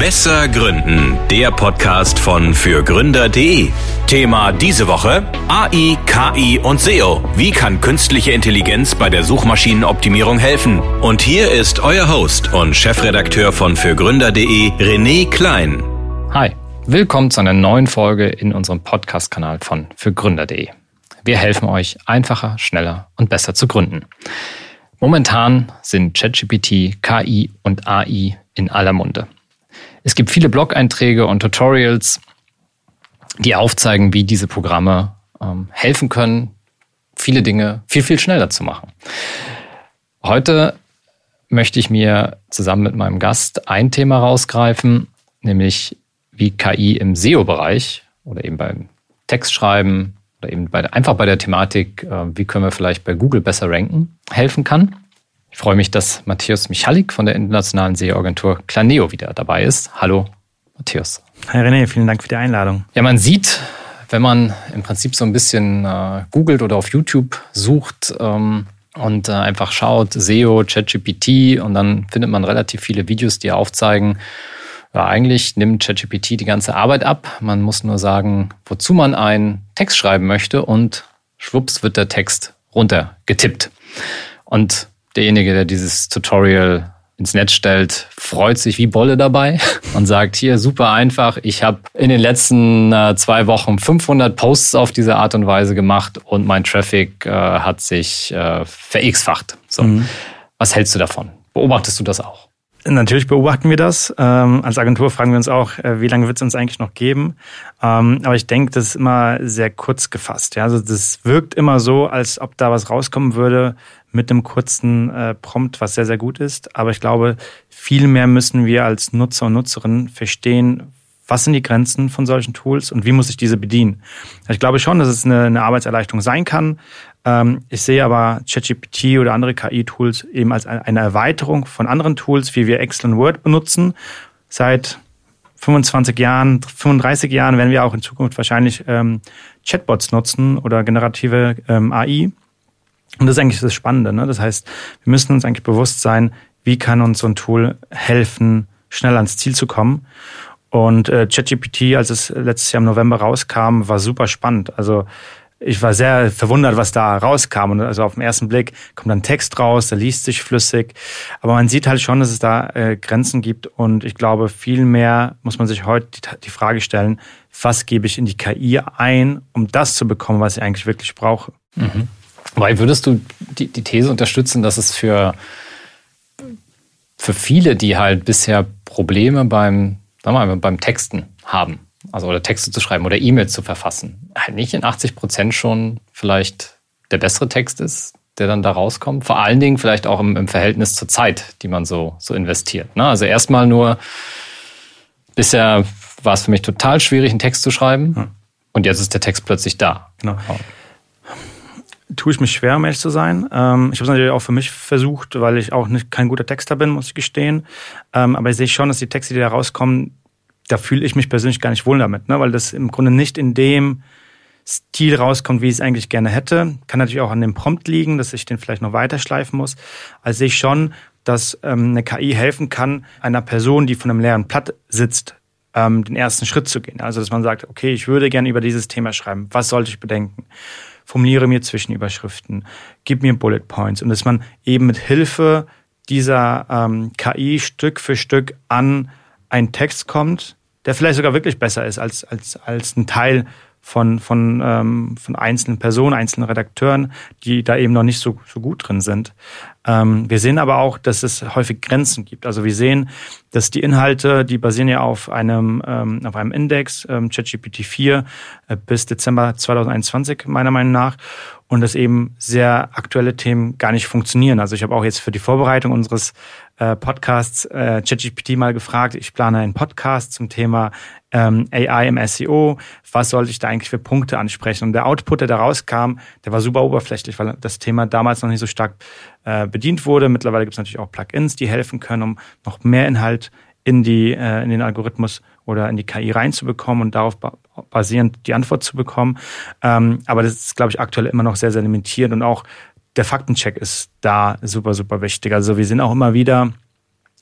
Besser Gründen, der Podcast von fürgründer.de. Thema diese Woche: AI, KI und SEO. Wie kann künstliche Intelligenz bei der Suchmaschinenoptimierung helfen? Und hier ist euer Host und Chefredakteur von fürgründer.de, René Klein. Hi, willkommen zu einer neuen Folge in unserem Podcast-Kanal von fürgründer.de. Wir helfen euch einfacher, schneller und besser zu gründen. Momentan sind ChatGPT, KI und AI in aller Munde. Es gibt viele Blog-Einträge und Tutorials, die aufzeigen, wie diese Programme helfen können, viele Dinge viel schneller zu machen. Heute möchte ich mir zusammen mit meinem Gast ein Thema rausgreifen, nämlich wie KI im SEO-Bereich oder eben beim Textschreiben oder eben einfach bei der Thematik, wie können wir vielleicht bei Google besser ranken, helfen kann. Ich freue mich, dass Matthäus Michalik von der internationalen SEO-Agentur Planeo wieder dabei ist. Hallo, Matthäus. Hi René, vielen Dank für die Einladung. Ja, man sieht, wenn man im Prinzip so ein bisschen googelt oder auf YouTube sucht und einfach schaut, SEO, ChatGPT, und dann findet man relativ viele Videos, die aufzeigen, ja, eigentlich nimmt ChatGPT die ganze Arbeit ab. Man muss nur sagen, wozu man einen Text schreiben möchte, und schwupps wird der Text runtergetippt. Und derjenige, der dieses Tutorial ins Netz stellt, freut sich wie Bolle dabei und sagt, hier, super einfach, ich habe in den letzten 2 Wochen 500 Posts auf diese Art und Weise gemacht und mein Traffic hat sich ver-X-facht. So. Was hältst du davon? Beobachtest du das auch? Natürlich beobachten wir das. Als Agentur fragen wir uns auch, wie lange wird es uns eigentlich noch geben? Aber ich denke, das ist immer sehr kurz gefasst. Ja? Also das wirkt immer so, als ob da was rauskommen würde mit einem kurzen Prompt, was sehr, sehr gut ist. Aber ich glaube, viel mehr müssen wir als Nutzer und Nutzerinnen verstehen, was sind die Grenzen von solchen Tools und wie muss ich diese bedienen. Ich glaube schon, dass es eine Arbeitserleichterung sein kann. Ich sehe aber ChatGPT oder andere KI-Tools eben als eine Erweiterung von anderen Tools, wie wir Excel und Word benutzen. Seit 25 Jahren, 35 Jahren werden wir auch in Zukunft wahrscheinlich Chatbots nutzen oder generative AI. Und das ist eigentlich das Spannende, ne? Das heißt, wir müssen uns eigentlich bewusst sein, wie kann uns so ein Tool helfen, schnell ans Ziel zu kommen. Und ChatGPT, als es letztes Jahr im November rauskam, war super spannend. Also ich war sehr verwundert, was da rauskam. Und also auf den ersten Blick kommt dann Text raus, der liest sich flüssig. Aber man sieht halt schon, dass es da Grenzen gibt. Und ich glaube, viel mehr muss man sich heute die Frage stellen, was gebe ich in die KI ein, um das zu bekommen, was ich eigentlich wirklich brauche. Mhm. Weil würdest du die These unterstützen, dass es für viele, die halt bisher Probleme beim Texten haben, also oder Texte zu schreiben oder E-Mails zu verfassen, halt nicht in 80% schon vielleicht der bessere Text ist, der dann da rauskommt? Vor allen Dingen vielleicht auch im Verhältnis zur Zeit, die man so investiert. Ne? Also erstmal nur, bisher war es für mich total schwierig, einen Text zu schreiben, und jetzt ist der Text plötzlich da. Genau. Tue ich mich schwer, um ehrlich zu sein. Ich habe es natürlich auch für mich versucht, weil ich auch kein guter Texter bin, muss ich gestehen. Aber ich sehe schon, dass die Texte, die da rauskommen, da fühle ich mich persönlich gar nicht wohl damit, ne? Weil das im Grunde nicht in dem Stil rauskommt, wie ich es eigentlich gerne hätte. Kann natürlich auch an dem Prompt liegen, dass ich den vielleicht noch weiter schleifen muss. Also sehe ich schon, dass eine KI helfen kann, einer Person, die von einem leeren Blatt sitzt, den ersten Schritt zu gehen. Also dass man sagt, okay, ich würde gerne über dieses Thema schreiben. Was sollte ich bedenken? Formuliere mir Zwischenüberschriften, gib mir Bullet Points, und dass man eben mit Hilfe dieser KI Stück für Stück an einen Text kommt, der vielleicht sogar wirklich besser ist als ein Teil von einzelnen Personen, einzelnen Redakteuren, die da eben noch nicht so gut drin sind. Wir sehen aber auch, dass es häufig Grenzen gibt. Also wir sehen, dass die Inhalte, die basieren ja auf einem Index, ChatGPT 4 bis Dezember 2021 meiner Meinung nach, und dass eben sehr aktuelle Themen gar nicht funktionieren. Also ich habe auch jetzt für die Vorbereitung unseres Podcasts ChatGPT mal gefragt, ich plane einen Podcast zum Thema AI im SEO, was sollte ich da eigentlich für Punkte ansprechen? Und der Output, der da rauskam, der war super oberflächlich, weil das Thema damals noch nicht so stark bedient wurde. Mittlerweile gibt es natürlich auch Plugins, die helfen können, um noch mehr Inhalt in den Algorithmus oder in die KI reinzubekommen und darauf basierend die Antwort zu bekommen. Aber das ist, glaube ich, aktuell immer noch sehr, sehr limitiert, und auch der Faktencheck ist da super, super wichtig. Also wir sehen auch immer wieder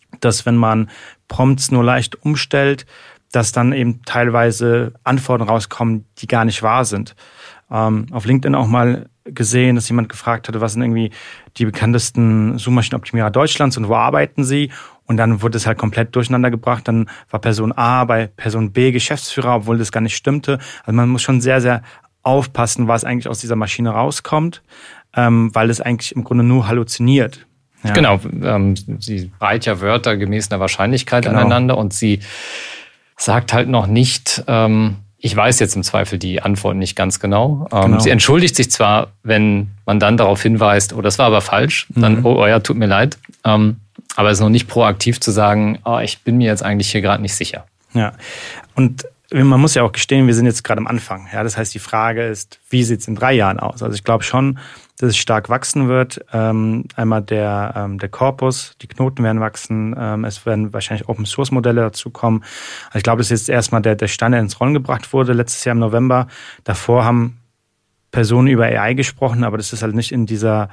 dass wenn man Prompts nur leicht umstellt, dass dann eben teilweise Antworten rauskommen, die gar nicht wahr sind. Auf LinkedIn auch mal gesehen, dass jemand gefragt hatte, was sind irgendwie die bekanntesten Suchmaschinenoptimierer Deutschlands und wo arbeiten sie? Und dann wurde es halt komplett durcheinander gebracht. Dann war Person A bei Person B Geschäftsführer, obwohl das gar nicht stimmte. Also man muss schon sehr, sehr aufpassen, was eigentlich aus dieser Maschine rauskommt, weil es eigentlich im Grunde nur halluziniert. Ja. Genau, sie reiht ja Wörter gemäß einer Wahrscheinlichkeit aneinander und sie sagt halt noch nicht, ich weiß jetzt im Zweifel die Antwort nicht ganz genau. Sie entschuldigt sich zwar, wenn man dann darauf hinweist, oh, das war aber falsch, dann, oh ja, tut mir leid. Aber es ist noch nicht proaktiv zu sagen, ich bin mir jetzt eigentlich hier gerade nicht sicher. Ja, und man muss ja auch gestehen, wir sind jetzt gerade am Anfang. Ja, das heißt, die Frage ist, wie sieht es in 3 Jahren aus? Also ich glaube schon, dass es stark wachsen wird. Einmal der Korpus, die Knoten werden wachsen. Es werden wahrscheinlich Open-Source-Modelle dazukommen. Also ich glaube, das ist jetzt erstmal der Stein, der ins Rollen gebracht wurde, letztes Jahr im November. Davor haben Personen über AI gesprochen, aber das ist halt nicht in dieser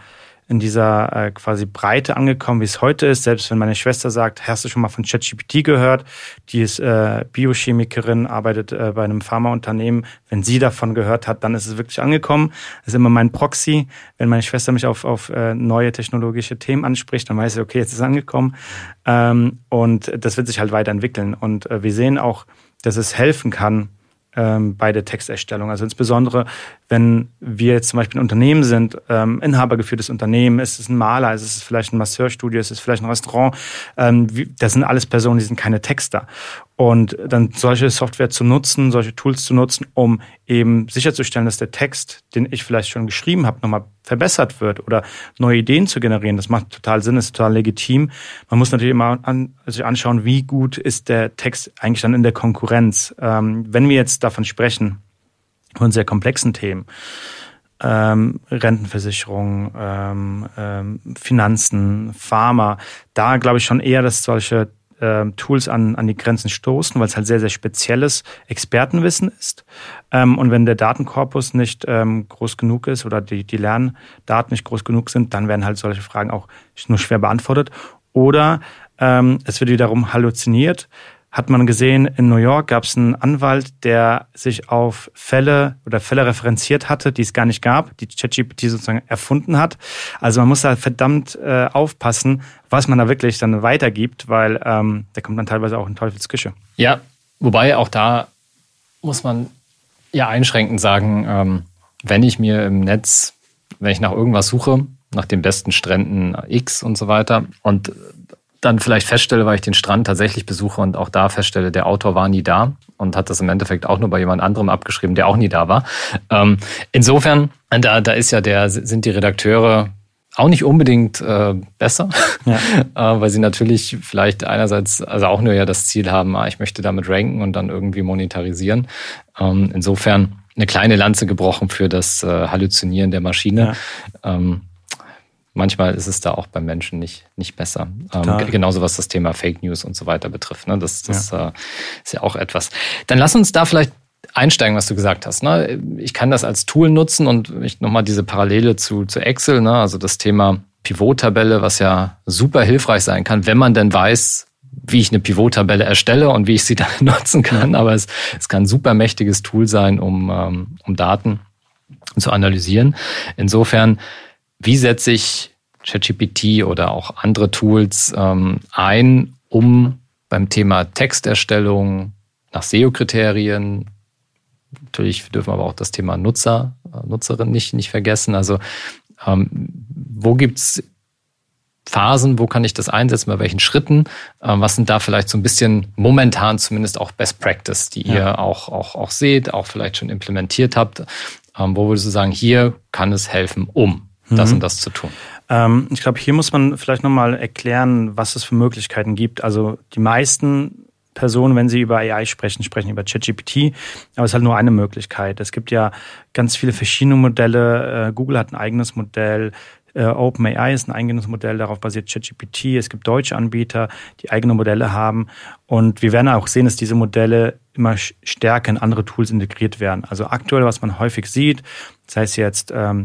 quasi Breite angekommen, wie es heute ist. Selbst wenn meine Schwester sagt, hast du schon mal von ChatGPT gehört? Die ist Biochemikerin, arbeitet bei einem Pharmaunternehmen. Wenn sie davon gehört hat, dann ist es wirklich angekommen. Das ist immer mein Proxy. Wenn meine Schwester mich auf neue technologische Themen anspricht, dann weiß ich, okay, jetzt ist es angekommen. Und das wird sich halt weiterentwickeln. Und wir sehen auch, dass es helfen kann, bei der Texterstellung. Also insbesondere, wenn wir jetzt zum Beispiel ein Unternehmen sind, inhabergeführtes Unternehmen, ist es ein Maler, ist es vielleicht ein Masseurstudio, ist es vielleicht ein Restaurant, das sind alles Personen, die sind keine Texter. Und dann solche Software zu nutzen, solche Tools zu nutzen, um eben sicherzustellen, dass der Text, den ich vielleicht schon geschrieben habe, nochmal verbessert wird oder neue Ideen zu generieren, das macht total Sinn, ist total legitim. Man muss natürlich immer sich anschauen, wie gut ist der Text eigentlich dann in der Konkurrenz. Wenn wir jetzt davon sprechen, von sehr komplexen Themen, Rentenversicherung, Finanzen, Pharma, da glaube ich schon eher, dass solche Tools an die Grenzen stoßen, weil es halt sehr, sehr spezielles Expertenwissen ist. Und wenn der Datenkorpus nicht groß genug ist oder die Lerndaten nicht groß genug sind, dann werden halt solche Fragen auch nur schwer beantwortet. Oder es wird wiederum halluziniert. Hat man gesehen, in New York gab es einen Anwalt, der sich auf Fälle referenziert hatte, die es gar nicht gab, die ChatGPT sozusagen erfunden hat. Also man muss da verdammt aufpassen, was man da wirklich dann weitergibt, weil da kommt dann teilweise auch in Teufelsküche. Ja, wobei auch da muss man ja einschränkend sagen, wenn ich mir im Netz, wenn ich nach irgendwas suche, nach den besten Stränden X und so weiter und dann vielleicht feststelle, weil ich den Strand tatsächlich besuche und auch da feststelle, der Autor war nie da und hat das im Endeffekt auch nur bei jemand anderem abgeschrieben, der auch nie da war. Insofern, da ist ja sind die Redakteure auch nicht unbedingt besser, ja. Weil sie natürlich vielleicht einerseits also auch nur ja das Ziel haben, ich möchte damit ranken und dann irgendwie monetarisieren. Insofern eine kleine Lanze gebrochen für das Halluzinieren der Maschine. Ja. Manchmal ist es da auch beim Menschen nicht besser. Genauso was das Thema Fake News und so weiter betrifft. Ne? Das ist ja auch etwas. Dann lass uns da vielleicht einsteigen, was du gesagt hast. Ne? Ich kann das als Tool nutzen und ich nochmal diese Parallele zu Excel, ne? Also das Thema Pivot-Tabelle, was ja super hilfreich sein kann, wenn man denn weiß, wie ich eine Pivot-Tabelle erstelle und wie ich sie dann nutzen kann. Aber es kann ein super mächtiges Tool sein, um Daten zu analysieren. Insofern, wie setze ich ChatGPT oder auch andere Tools ein, um beim Thema Texterstellung nach SEO-Kriterien, natürlich dürfen wir aber auch das Thema Nutzerin nicht vergessen. Also wo gibt's Phasen, wo kann ich das einsetzen, bei welchen Schritten? Was sind da vielleicht so ein bisschen momentan zumindest auch Best Practice, die ihr auch seht, auch vielleicht schon implementiert habt? Wo würdest du sagen, hier kann es helfen, das und das zu tun? Ich glaube, hier muss man vielleicht nochmal erklären, was es für Möglichkeiten gibt. Also die meisten Personen, wenn sie über AI sprechen über ChatGPT, aber es ist halt nur eine Möglichkeit. Es gibt ja ganz viele verschiedene Modelle. Google hat ein eigenes Modell. OpenAI ist ein eigenes Modell, darauf basiert ChatGPT. Es gibt deutsche Anbieter, die eigene Modelle haben. Und wir werden auch sehen, dass diese Modelle immer stärker in andere Tools integriert werden. Also aktuell, was man häufig sieht, das heißt jetzt Tools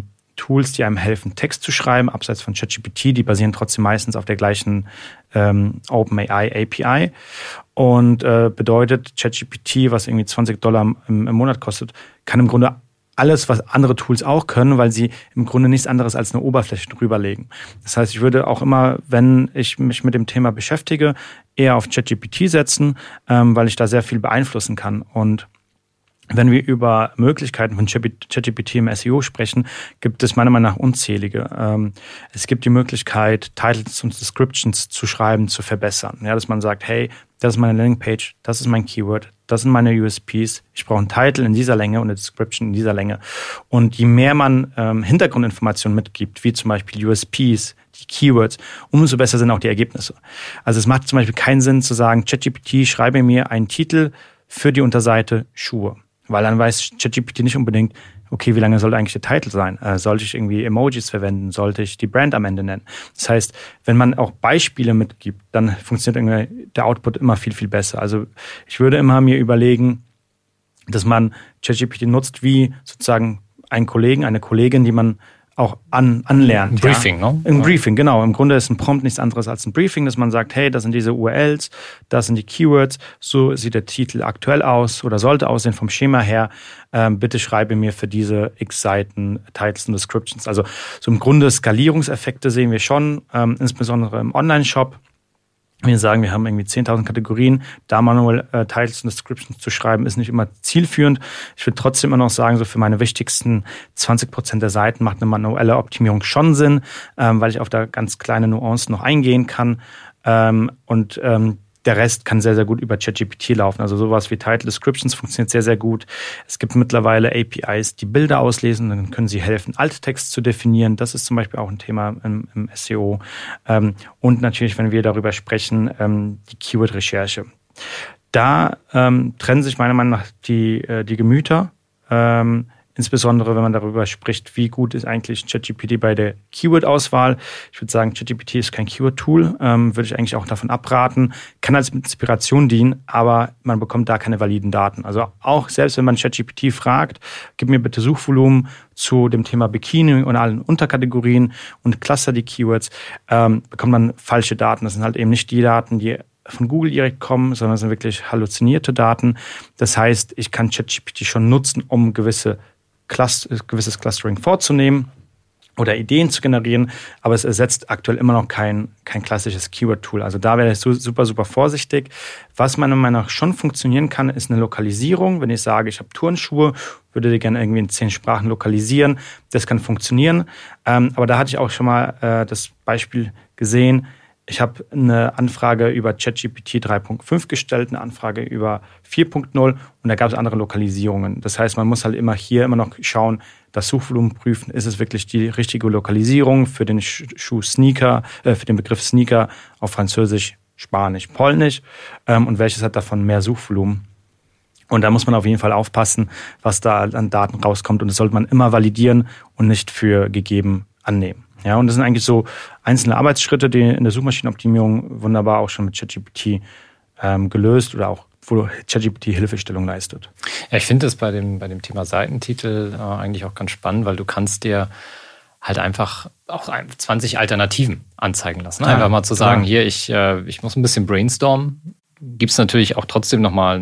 Tools, die einem helfen, Text zu schreiben, abseits von ChatGPT. Die basieren trotzdem meistens auf der gleichen OpenAI API. Und bedeutet, ChatGPT, was irgendwie $20 im Monat kostet, kann im Grunde alles, was andere Tools auch können, weil sie im Grunde nichts anderes als eine Oberfläche drüberlegen. Das heißt, ich würde auch immer, wenn ich mich mit dem Thema beschäftige, eher auf ChatGPT setzen, weil ich da sehr viel beeinflussen kann. Und wenn wir über Möglichkeiten von ChatGPT im SEO sprechen, gibt es meiner Meinung nach unzählige. Es gibt die Möglichkeit, Titles und Descriptions zu schreiben, zu verbessern. Ja, dass man sagt, hey, das ist meine Landingpage, das ist mein Keyword, das sind meine USPs. Ich brauche einen Titel in dieser Länge und eine Description in dieser Länge. Und je mehr man Hintergrundinformationen mitgibt, wie zum Beispiel USPs, die Keywords, umso besser sind auch die Ergebnisse. Also es macht zum Beispiel keinen Sinn zu sagen, ChatGPT, schreibe mir einen Titel für die Unterseite Schuhe. Weil dann weiß ChatGPT nicht unbedingt, okay, wie lange sollte eigentlich der Titel sein? Sollte ich irgendwie Emojis verwenden? Sollte ich die Brand am Ende nennen? Das heißt, wenn man auch Beispiele mitgibt, dann funktioniert irgendwie der Output immer viel, viel besser. Also ich würde immer mir überlegen, dass man ChatGPT nutzt wie sozusagen einen Kollegen, eine Kollegin, die man auch anlernt. Ein Briefing, ja? Ne? Ein Briefing, genau. Im Grunde ist ein Prompt nichts anderes als ein Briefing, dass man sagt, hey, das sind diese URLs, das sind die Keywords, so sieht der Titel aktuell aus oder sollte aussehen vom Schema her. Bitte schreibe mir für diese x Seiten Titles und Descriptions. Also so im Grunde Skalierungseffekte sehen wir schon, insbesondere im Online-Shop. Wir sagen, wir haben irgendwie 10.000 Kategorien, da manuell Titles und Descriptions zu schreiben, ist nicht immer zielführend. Ich würde trotzdem immer noch sagen, so für meine wichtigsten 20% der Seiten macht eine manuelle Optimierung schon Sinn, weil ich auf da ganz kleine Nuancen noch eingehen kann. Der Rest kann sehr, sehr gut über ChatGPT laufen. Also sowas wie Title Descriptions funktioniert sehr, sehr gut. Es gibt mittlerweile APIs, die Bilder auslesen. Dann können sie helfen, Alttext zu definieren. Das ist zum Beispiel auch ein Thema im SEO. Und natürlich, wenn wir darüber sprechen, die Keyword-Recherche. Da trennen sich meiner Meinung nach die Gemüter. Insbesondere, wenn man darüber spricht, wie gut ist eigentlich ChatGPT bei der Keyword-Auswahl. Ich würde sagen, ChatGPT ist kein Keyword-Tool, würde ich eigentlich auch davon abraten. Kann als Inspiration dienen, aber man bekommt da keine validen Daten. Also auch selbst wenn man ChatGPT fragt, gib mir bitte Suchvolumen zu dem Thema Bikini und allen Unterkategorien und cluster die Keywords, bekommt man falsche Daten. Das sind halt eben nicht die Daten, die von Google direkt kommen, sondern es sind wirklich halluzinierte Daten. Das heißt, ich kann ChatGPT schon nutzen, um gewisses Clustering vorzunehmen oder Ideen zu generieren, aber es ersetzt aktuell immer noch kein klassisches Keyword-Tool. Also da wäre ich super, super vorsichtig. Was meiner Meinung nach schon funktionieren kann, ist eine Lokalisierung. Wenn ich sage, ich habe Turnschuhe, würde die gerne irgendwie in 10 Sprachen lokalisieren, das kann funktionieren. Aber da hatte ich auch schon mal das Beispiel gesehen. Ich habe eine Anfrage über ChatGPT 3.5 gestellt, eine Anfrage über 4.0 und da gab es andere Lokalisierungen. Das heißt, man muss halt immer noch schauen, das Suchvolumen prüfen, ist es wirklich die richtige Lokalisierung für den Schuh Sneaker, für den Begriff Sneaker auf Französisch, Spanisch, Polnisch und welches hat davon mehr Suchvolumen. Und da muss man auf jeden Fall aufpassen, was da an Daten rauskommt und das sollte man immer validieren und nicht für gegeben annehmen. Ja, und das sind eigentlich so einzelne Arbeitsschritte, die in der Suchmaschinenoptimierung wunderbar auch schon mit ChatGPT gelöst oder auch wo ChatGPT Hilfestellung leistet. Ja, ich finde das bei dem Thema Seitentitel eigentlich auch ganz spannend, weil du kannst dir halt einfach auch 20 Alternativen anzeigen lassen. Einfach mal zu sagen, hier, ich muss ein bisschen brainstormen. Gibt es natürlich auch trotzdem nochmal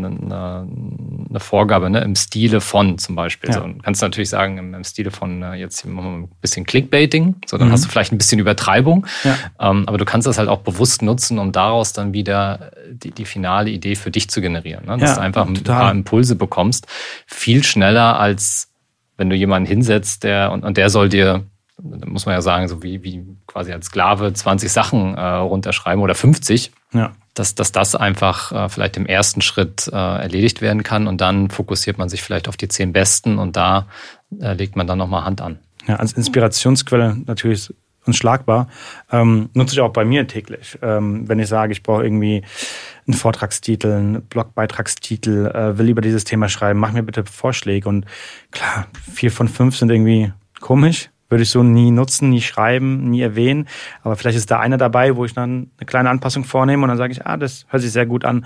eine Vorgabe, ne, im Stile von zum Beispiel. Ja. So, du kannst natürlich sagen, im Stile von jetzt machen wir ein bisschen Clickbaiting, so dann hast du vielleicht ein bisschen Übertreibung. Ja. Aber du kannst das halt auch bewusst nutzen, um daraus dann wieder die finale Idee für dich zu generieren. Ne? Dass du einfach ein paar Impulse bekommst. Viel schneller, als wenn du jemanden hinsetzt, der soll dir, da muss man ja sagen, so wie quasi als Sklave 20 Sachen runterschreiben oder 50. Ja. Dass das einfach vielleicht im ersten Schritt erledigt werden kann und dann fokussiert man sich vielleicht auf die 10 besten und da legt man dann nochmal Hand an. Ja, als Inspirationsquelle natürlich unschlagbar. Nutze ich auch bei mir täglich. Wenn ich sage, ich brauche irgendwie einen Vortragstitel, einen Blogbeitragstitel, will über dieses Thema schreiben, mach mir bitte Vorschläge. Und klar, 4 von 5 sind irgendwie komisch. Würde ich so nie nutzen, nie schreiben, nie erwähnen. Aber vielleicht ist da einer dabei, wo ich dann eine kleine Anpassung vornehme und dann sage ich, das hört sich sehr gut an.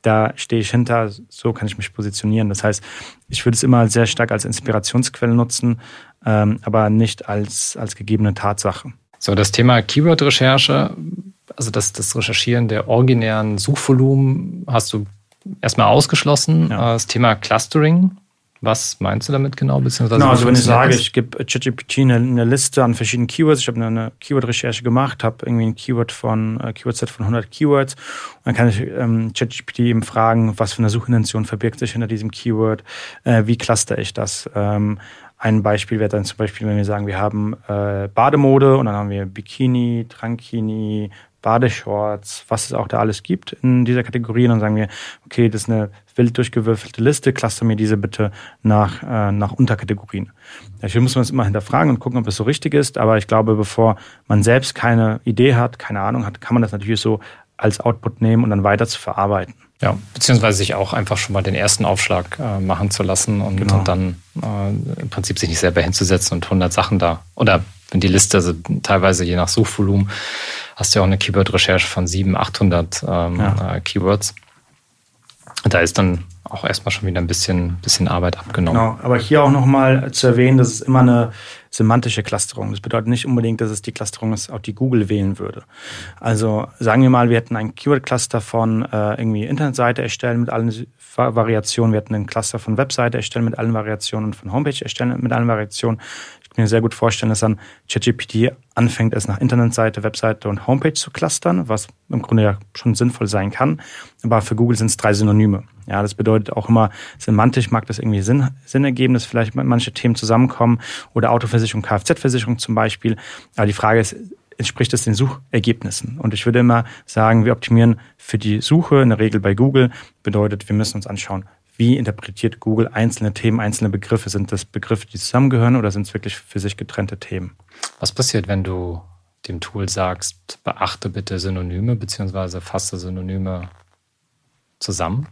da stehe ich hinter, so kann ich mich positionieren. Das heißt, ich würde es immer sehr stark als Inspirationsquelle nutzen, aber nicht als gegebene Tatsache. So, das Thema Keyword-Recherche, also das Recherchieren der originären Suchvolumen hast du erstmal ausgeschlossen. Ja. Das Thema Clustering, was meinst du damit genau? Beziehungsweise also wenn ich sage, ich gebe ChatGPT eine Liste an verschiedenen Keywords, ich habe eine Keyword-Recherche gemacht, habe irgendwie ein Keyword-Set von 100 Keywords, und dann kann ich ChatGPT eben fragen, was für eine Suchintention verbirgt sich hinter diesem Keyword, wie cluster ich das? Ein Beispiel wäre dann zum Beispiel, wenn wir sagen, wir haben Bademode und dann haben wir Bikini, Trankini, Badeshorts, was es auch da alles gibt in dieser Kategorie. Und dann sagen wir, okay, das ist eine wild durchgewürfelte Liste, cluster mir diese bitte nach Unterkategorien. Dafür muss man es immer hinterfragen und gucken, ob es so richtig ist. Aber ich glaube, bevor man selbst keine Idee hat, keine Ahnung hat, kann man das natürlich so als Output nehmen und dann weiter zu verarbeiten. Ja, beziehungsweise sich auch einfach schon mal den ersten Aufschlag machen zu lassen und dann im Prinzip sich nicht selber hinzusetzen und 100 Sachen da, oder wenn die Liste, also teilweise je nach Suchvolumen, hast du ja auch eine Keyword-Recherche von 700, 800 Keywords. Da ist dann auch erstmal schon wieder ein bisschen Arbeit abgenommen. Genau, aber hier auch nochmal zu erwähnen, das ist immer eine semantische Clusterung. Das bedeutet nicht unbedingt, dass es die Clusterung ist, auch die Google wählen würde. Also sagen wir mal, wir hätten ein Keyword-Cluster von irgendwie Internetseite erstellen mit allen Variationen. Wir hätten einen Cluster von Webseite erstellen mit allen Variationen und von Homepage erstellen mit allen Variationen. Ich kann mir sehr gut vorstellen, dass dann ChatGPT anfängt, es nach Internetseite, Webseite und Homepage zu clustern, was im Grunde ja schon sinnvoll sein kann. Aber für Google sind es 3 Synonyme. Ja, das bedeutet auch immer, semantisch mag das irgendwie Sinn ergeben, dass vielleicht manche Themen zusammenkommen oder Autoversicherung, Kfz-Versicherung zum Beispiel. Aber die Frage ist, entspricht es den Suchergebnissen? Und ich würde immer sagen, wir optimieren für die Suche, in der Regel bei Google, bedeutet, wir müssen uns anschauen, wie interpretiert Google einzelne Themen, einzelne Begriffe? Sind das Begriffe, die zusammengehören oder sind es wirklich für sich getrennte Themen? Was passiert, wenn du dem Tool sagst, beachte bitte Synonyme bzw. fasse Synonyme zusammen?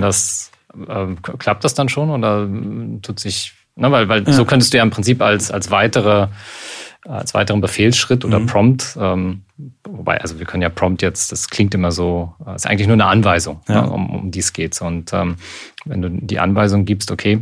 Klappt das dann schon oder tut sich, weil so könntest du ja im Prinzip als weiteren Befehlsschritt oder Prompt, wobei, also wir können ja Prompt jetzt, das klingt immer so, ist eigentlich nur eine Anweisung, um die es geht. Und wenn du die Anweisung gibst, okay,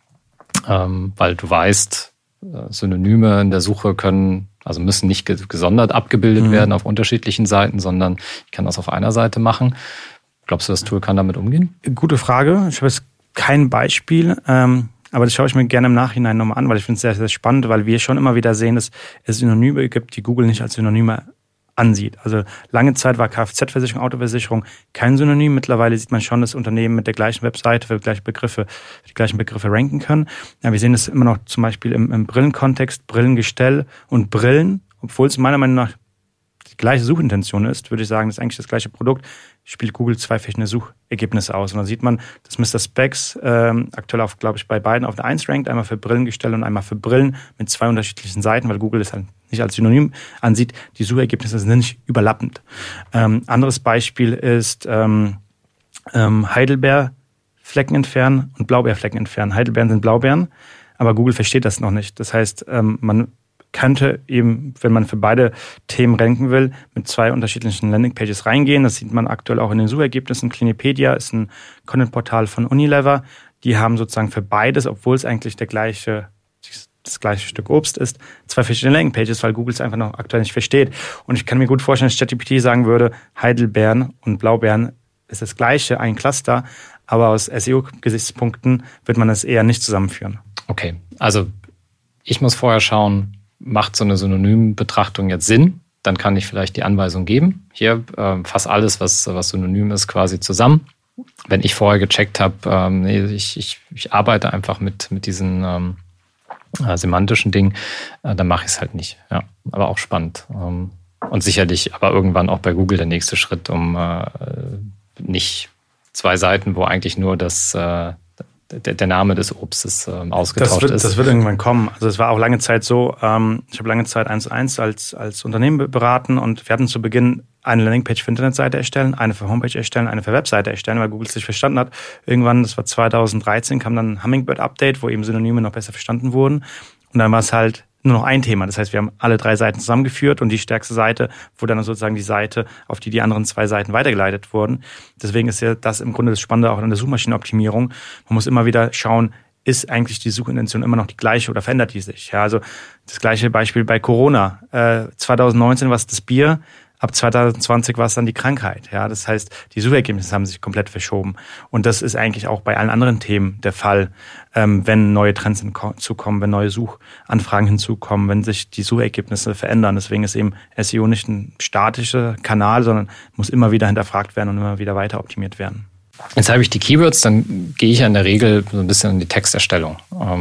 weil du weißt, Synonyme in der Suche müssen nicht gesondert abgebildet werden auf unterschiedlichen Seiten, sondern ich kann das auf einer Seite machen. Glaubst du, das Tool kann damit umgehen? Gute Frage. Ich habe jetzt kein Beispiel, aber das schaue ich mir gerne im Nachhinein nochmal an, weil ich finde es sehr, sehr spannend, weil wir schon immer wieder sehen, dass es Synonyme gibt, die Google nicht als Synonyme ansieht. Also lange Zeit war Kfz-Versicherung, Autoversicherung kein Synonym. Mittlerweile sieht man schon, dass Unternehmen mit der gleichen Webseite für die gleichen Begriffe ranken können. Ja, wir sehen das immer noch zum Beispiel im Brillenkontext, Brillengestell und Brillen, obwohl es meiner Meinung nach die gleiche Suchintention ist, würde ich sagen, das ist eigentlich das gleiche Produkt, spielt Google 2 verschiedene Suchergebnisse aus. Und dann sieht man, dass Mr. Specs aktuell glaube ich, bei beiden auf der 1 rankt, einmal für Brillengestell und einmal für Brillen mit 2 unterschiedlichen Seiten, weil Google es halt nicht als Synonym ansieht. Die Suchergebnisse sind nicht überlappend. Anderes Beispiel ist Heidelbeerflecken entfernen und Blaubeerflecken entfernen. Heidelbeeren sind Blaubeeren, aber Google versteht das noch nicht. Das heißt, man könnte eben, wenn man für beide Themen ranken will, mit 2 unterschiedlichen Landingpages reingehen. Das sieht man aktuell auch in den Suchergebnissen. Clinipedia ist ein Content-Portal von Unilever. Die haben sozusagen für beides, obwohl es eigentlich das gleiche Stück Obst ist, 2 verschiedene Landingpages, weil Google es einfach noch aktuell nicht versteht. Und ich kann mir gut vorstellen, dass ChatGPT sagen würde, Heidelbeeren und Blaubeeren ist das gleiche, ein Cluster, aber aus SEO-Gesichtspunkten wird man das eher nicht zusammenführen. Okay, also ich muss vorher schauen, macht so eine Synonymbetrachtung jetzt Sinn? Dann kann ich vielleicht die Anweisung geben. Hier fass alles, was synonym ist, quasi zusammen. Wenn ich vorher gecheckt habe, ich arbeite einfach mit diesen semantischen Dingen, dann mache ich es halt nicht. Ja, aber auch spannend. Und sicherlich aber irgendwann auch bei Google der nächste Schritt, um nicht 2 Seiten, wo eigentlich nur der Name des Obstes ausgetauscht ist. Das wird irgendwann kommen. Also es war auch lange Zeit so, ich habe lange Zeit 1&1 als Unternehmen beraten und wir hatten zu Beginn eine Landingpage für Internetseite erstellen, eine für Homepage erstellen, eine für Webseite erstellen, weil Google es nicht verstanden hat. Irgendwann, das war 2013, kam dann ein Hummingbird-Update, wo eben Synonyme noch besser verstanden wurden. Und dann war es halt nur noch ein Thema. Das heißt, wir haben alle 3 Seiten zusammengeführt und die stärkste Seite wurde dann sozusagen die Seite, auf die anderen 2 Seiten weitergeleitet wurden. Deswegen ist ja das im Grunde das Spannende auch an der Suchmaschinenoptimierung. Man muss immer wieder schauen, ist eigentlich die Suchintention immer noch die gleiche oder verändert die sich? Ja, also das gleiche Beispiel bei Corona. 2019 war es das Bier, ab 2020 war es dann die Krankheit. Ja, das heißt, die Suchergebnisse haben sich komplett verschoben. Und das ist eigentlich auch bei allen anderen Themen der Fall, wenn neue Trends hinzukommen, wenn neue Suchanfragen hinzukommen, wenn sich die Suchergebnisse verändern. Deswegen ist eben SEO nicht ein statischer Kanal, sondern muss immer wieder hinterfragt werden und immer wieder weiter optimiert werden. Jetzt habe ich die Keywords, dann gehe ich ja in der Regel so ein bisschen in die Texterstellung.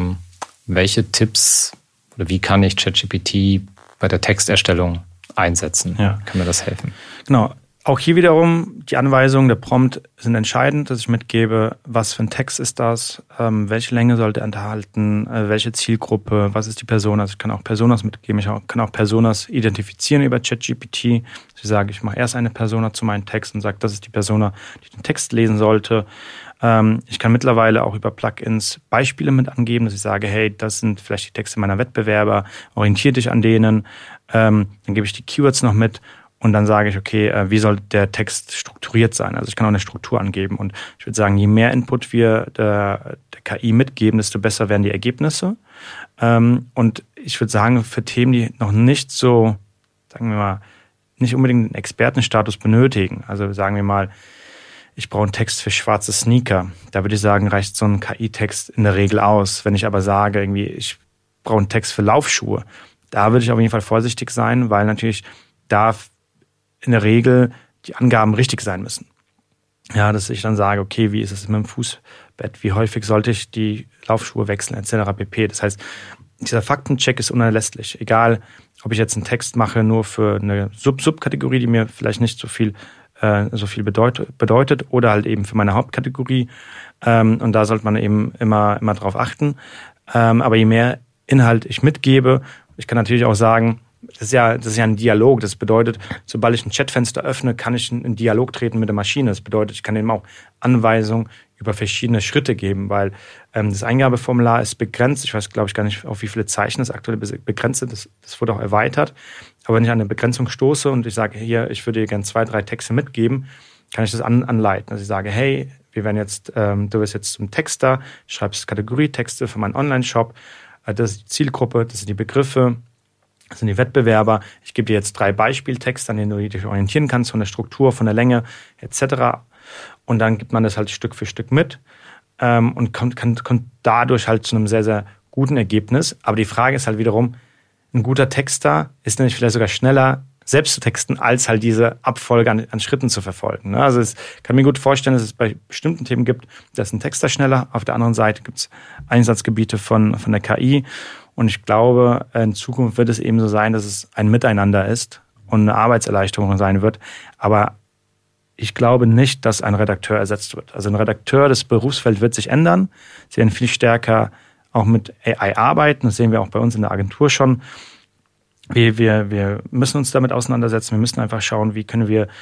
Welche Tipps oder wie kann ich ChatGPT bei der Texterstellung einsetzen? Ja. Kann mir das helfen? Genau. Auch hier wiederum die Anweisungen, der Prompt sind entscheidend, dass ich mitgebe, was für ein Text ist das, welche Länge sollte er enthalten, welche Zielgruppe, was ist die Persona. Also ich kann auch Personas mitgeben, ich kann auch Personas identifizieren über ChatGPT. Ich sage, ich mache erst eine Persona zu meinem Text und sage, das ist die Persona, die den Text lesen sollte. Ich kann mittlerweile auch über Plugins Beispiele mit angeben, dass ich sage, hey, das sind vielleicht die Texte meiner Wettbewerber, orientiere dich an denen. Dann gebe ich die Keywords noch mit. Und dann sage ich, okay, wie soll der Text strukturiert sein? Also ich kann auch eine Struktur angeben. Und ich würde sagen, je mehr Input wir der KI mitgeben, desto besser werden die Ergebnisse. Und ich würde sagen, für Themen, die noch nicht so, sagen wir mal, nicht unbedingt einen Expertenstatus benötigen. Also sagen wir mal, ich brauche einen Text für schwarze Sneaker. Da würde ich sagen, reicht so ein KI-Text in der Regel aus. Wenn ich aber sage, irgendwie, ich brauche einen Text für Laufschuhe, da würde ich auf jeden Fall vorsichtig sein, weil natürlich da in der Regel die Angaben richtig sein müssen. Ja, dass ich dann sage, okay, wie ist es mit dem Fußbett? Wie häufig sollte ich die Laufschuhe wechseln, etc. pp. Das heißt, dieser Faktencheck ist unerlässlich. Egal, ob ich jetzt einen Text mache nur für eine Subkategorie, die mir vielleicht nicht so viel bedeutet, oder halt eben für meine Hauptkategorie. Und da sollte man eben immer drauf achten. Aber je mehr Inhalt ich mitgebe, ich kann natürlich auch sagen, das ist ja ein Dialog. Das bedeutet, sobald ich ein Chatfenster öffne, kann ich in Dialog treten mit der Maschine. Das bedeutet, ich kann eben auch Anweisungen über verschiedene Schritte geben, weil das Eingabeformular ist begrenzt. Ich weiß, glaube ich, gar nicht, auf wie viele Zeichen das aktuell begrenzt ist. Das wurde auch erweitert. Aber wenn ich an eine Begrenzung stoße und ich sage, hier, ich würde dir gerne 2, 3 Texte mitgeben, kann ich das anleiten. Also ich sage, hey, du bist jetzt zum Texter, schreibst Kategorietexte für meinen Online-Shop. Das ist die Zielgruppe, das sind die Begriffe, das sind die Wettbewerber. Ich gebe dir jetzt 3 Beispieltexte, an denen du dich orientieren kannst, von der Struktur, von der Länge etc. Und dann gibt man das halt Stück für Stück mit und kommt dadurch halt zu einem sehr, sehr guten Ergebnis. Aber die Frage ist halt wiederum, ein guter Texter ist nämlich vielleicht sogar schneller, selbst zu texten, als halt diese Abfolge an Schritten zu verfolgen. Also ich kann mir gut vorstellen, dass es bei bestimmten Themen gibt, da ist ein Texter schneller. Auf der anderen Seite gibt es Einsatzgebiete von der KI. Und ich glaube, in Zukunft wird es eben so sein, dass es ein Miteinander ist und eine Arbeitserleichterung sein wird. Aber ich glaube nicht, dass ein Redakteur ersetzt wird. Also ein Redakteur, das Berufsfeld wird sich ändern. Sie werden viel stärker auch mit AI arbeiten. Das sehen wir auch bei uns in der Agentur schon. Wir müssen uns damit auseinandersetzen. Wir müssen einfach schauen, wie können wir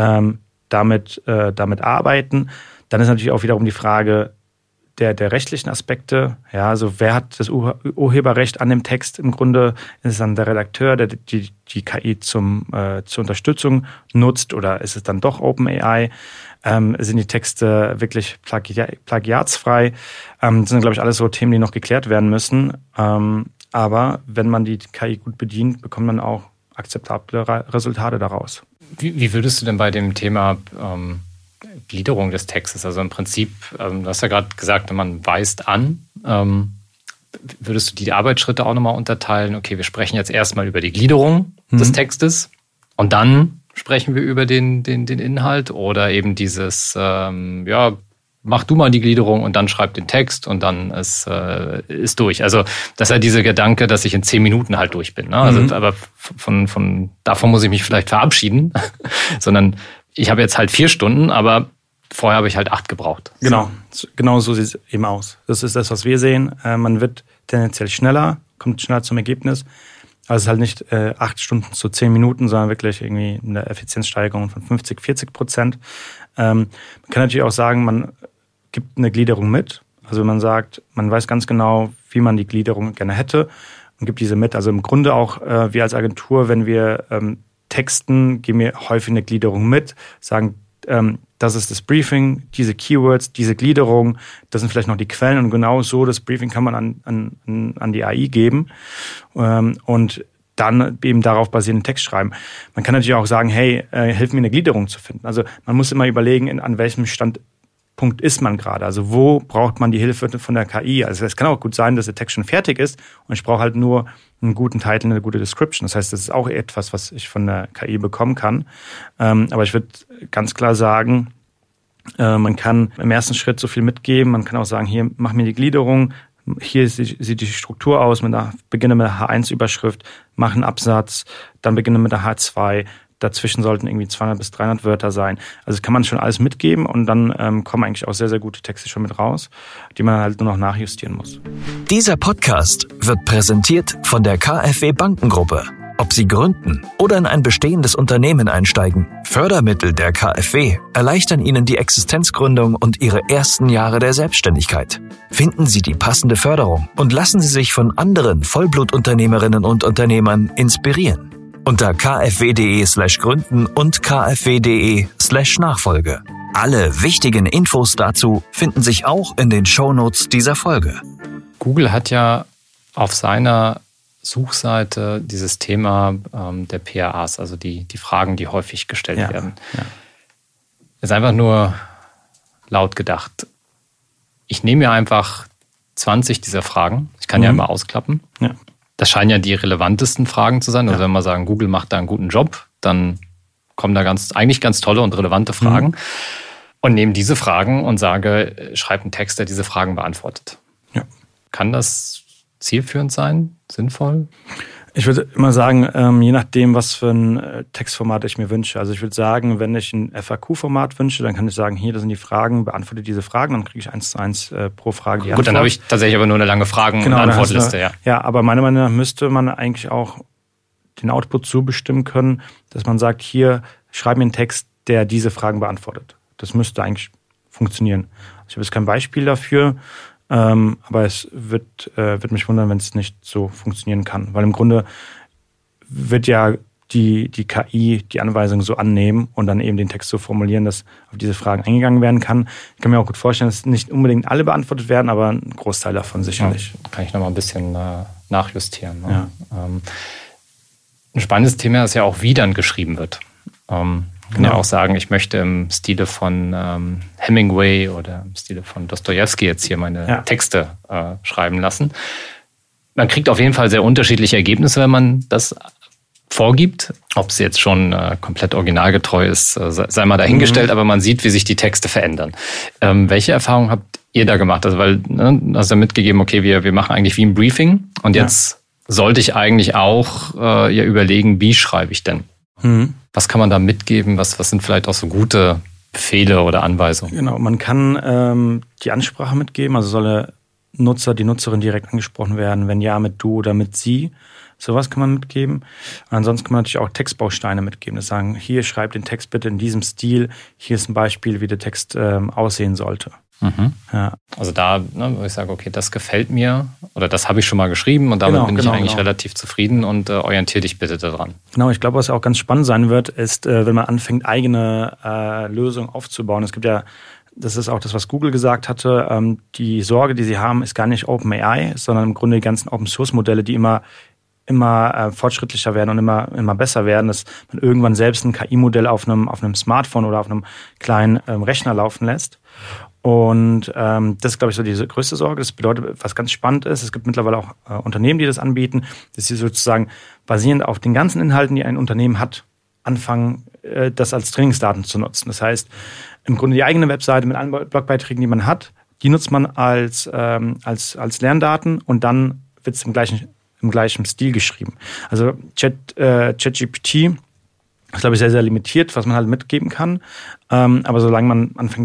damit arbeiten. Dann ist natürlich auch wiederum die Frage der rechtlichen Aspekte. Ja, also wer hat das Urheberrecht an dem Text? Im Grunde ist es dann der Redakteur, der die KI zur Unterstützung nutzt, oder ist es dann doch OpenAI? Sind die Texte wirklich plagiatsfrei? Das sind, glaube ich, alles so Themen, die noch geklärt werden müssen. Aber wenn man die KI gut bedient, bekommt man auch akzeptable Resultate daraus. Wie würdest du denn bei dem Thema Gliederung des Textes, also im Prinzip, du hast ja gerade gesagt, man weist an, würdest du die Arbeitsschritte auch nochmal unterteilen? Okay, wir sprechen jetzt erstmal über die Gliederung des Textes und dann sprechen wir über den Inhalt, oder eben dieses, mach du mal die Gliederung und dann schreib den Text und dann ist durch. Also das ist ja dieser Gedanke, dass ich in 10 Minuten halt durch bin. Ne? Also, aber davon muss ich mich vielleicht verabschieden, sondern ich habe jetzt halt 4 Stunden, aber vorher habe ich halt 8 gebraucht. Genau so sieht es eben aus. Das ist das, was wir sehen. Man wird tendenziell schneller, kommt schneller zum Ergebnis. Also es ist halt nicht 8 Stunden zu 10 Minuten, sondern wirklich irgendwie eine Effizienzsteigerung von 50-40%. Man kann natürlich auch sagen, man gibt eine Gliederung mit. Also wenn man sagt, man weiß ganz genau, wie man die Gliederung gerne hätte, und gibt diese mit. Also im Grunde auch wir als Agentur, wenn wir texten, geben wir häufig eine Gliederung mit, sagen, das ist das Briefing, diese Keywords, diese Gliederung, das sind vielleicht noch die Quellen und genau so das Briefing kann man an die AI geben und dann eben darauf basierenden Text schreiben. Man kann natürlich auch sagen, hey, hilf mir eine Gliederung zu finden. Also man muss immer überlegen, an welchem Standpunkt ist man gerade. Also wo braucht man die Hilfe von der KI? Also es kann auch gut sein, dass der Text schon fertig ist und ich brauche halt nur einen guten Titel, eine gute Description. Das heißt, das ist auch etwas, was ich von der KI bekommen kann. Aber ich würde ganz klar sagen, man kann im ersten Schritt so viel mitgeben. Man kann auch sagen, hier, mach mir die Gliederung. Hier sieht die Struktur aus, beginne mit der H1-Überschrift, mach einen Absatz, dann beginne mit der H2, dazwischen sollten irgendwie 200 bis 300 Wörter sein. Also das kann man schon alles mitgeben und dann kommen eigentlich auch sehr, sehr gute Texte schon mit raus, die man halt nur noch nachjustieren muss. Dieser Podcast wird präsentiert von der KfW Bankengruppe. Ob Sie gründen oder in ein bestehendes Unternehmen einsteigen, Fördermittel der KfW erleichtern Ihnen die Existenzgründung und Ihre ersten Jahre der Selbstständigkeit. Finden Sie die passende Förderung und lassen Sie sich von anderen Vollblutunternehmerinnen und Unternehmern inspirieren. Unter kfw.de/gründen und kfw.de/Nachfolge. Alle wichtigen Infos dazu finden sich auch in den Shownotes dieser Folge. Google hat ja auf seiner Suchseite dieses Thema der PAAs, also die Fragen, die häufig gestellt werden. Ja. Ist einfach nur laut gedacht. Ich nehme mir einfach 20 dieser Fragen. Ich kann ja immer ausklappen. Ja. Das scheinen ja die relevantesten Fragen zu sein. Also wenn wir sagen, Google macht da einen guten Job, dann kommen da eigentlich ganz tolle und relevante Fragen. Und nehme diese Fragen und sage, schreib einen Text, der diese Fragen beantwortet. Ja. Kann das zielführend sein? Sinnvoll? Ich würde immer sagen, je nachdem, was für ein Textformat ich mir wünsche. Also ich würde sagen, wenn ich ein FAQ-Format wünsche, dann kann ich sagen, hier, das sind die Fragen, beantworte diese Fragen, dann kriege ich 1:1 pro Frage die Antwort. Gut, dann habe ich tatsächlich aber nur eine lange Fragen- und Antwortliste. Ja, aber meiner Meinung nach müsste man eigentlich auch den Output so bestimmen können, dass man sagt, hier, schreib mir einen Text, der diese Fragen beantwortet. Das müsste eigentlich funktionieren. Also ich habe jetzt kein Beispiel dafür, aber es wird mich wundern, wenn es nicht so funktionieren kann. Weil im Grunde wird ja die KI die Anweisung so annehmen und dann eben den Text so formulieren, dass auf diese Fragen eingegangen werden kann. Ich kann mir auch gut vorstellen, dass nicht unbedingt alle beantwortet werden, aber ein Großteil davon sicherlich. Ja, kann ich noch mal ein bisschen nachjustieren. Ne? Ja. Ein spannendes Thema ist ja auch, wie dann geschrieben wird. Ich kann ja auch sagen, ich möchte im Stile von Hemingway oder im Stile von Dostojewski jetzt hier meine Texte schreiben lassen. Man kriegt auf jeden Fall sehr unterschiedliche Ergebnisse, wenn man das vorgibt. Ob es jetzt schon komplett originalgetreu ist, sei mal dahingestellt, aber man sieht, wie sich die Texte verändern. Welche Erfahrungen habt ihr da gemacht? Also weil du hast ja mitgegeben, okay, wir machen eigentlich wie ein Briefing und jetzt sollte ich eigentlich auch überlegen, wie schreibe ich denn? Was kann man da mitgeben? Was sind vielleicht auch so gute Befehle oder Anweisungen? Genau, man kann die Ansprache mitgeben, also soll die Nutzerin direkt angesprochen werden, wenn ja, mit du oder mit sie. Sowas kann man mitgeben. Und ansonsten kann man natürlich auch Textbausteine mitgeben. Das sagen, hier schreib den Text bitte in diesem Stil. Hier ist ein Beispiel, wie der Text aussehen sollte. Ja. Also da, wo ich sage, okay, das gefällt mir oder das habe ich schon mal geschrieben und damit bin ich eigentlich relativ zufrieden und orientiere dich bitte daran. Genau, ich glaube, was auch ganz spannend sein wird, ist, wenn man anfängt, eigene Lösungen aufzubauen. Es gibt ja, das ist auch das, was Google gesagt hatte, die Sorge, die sie haben, ist gar nicht OpenAI, sondern im Grunde die ganzen Open-Source-Modelle, die immer fortschrittlicher werden und immer besser werden, dass man irgendwann selbst ein KI-Modell auf einem Smartphone oder auf einem kleinen Rechner laufen lässt. Und das ist, glaube ich, so diese größte Sorge. Das bedeutet, was ganz spannend ist, es gibt mittlerweile auch Unternehmen, die das anbieten, dass sie sozusagen basierend auf den ganzen Inhalten, die ein Unternehmen hat, anfangen, das als Trainingsdaten zu nutzen. Das heißt, im Grunde die eigene Webseite mit allen Blogbeiträgen, die man hat, die nutzt man als Lerndaten und dann wird es im gleichen Stil geschrieben. Also ChatGPT ist, glaube ich, sehr, sehr limitiert, was man halt mitgeben kann. Aber solange man anfängt,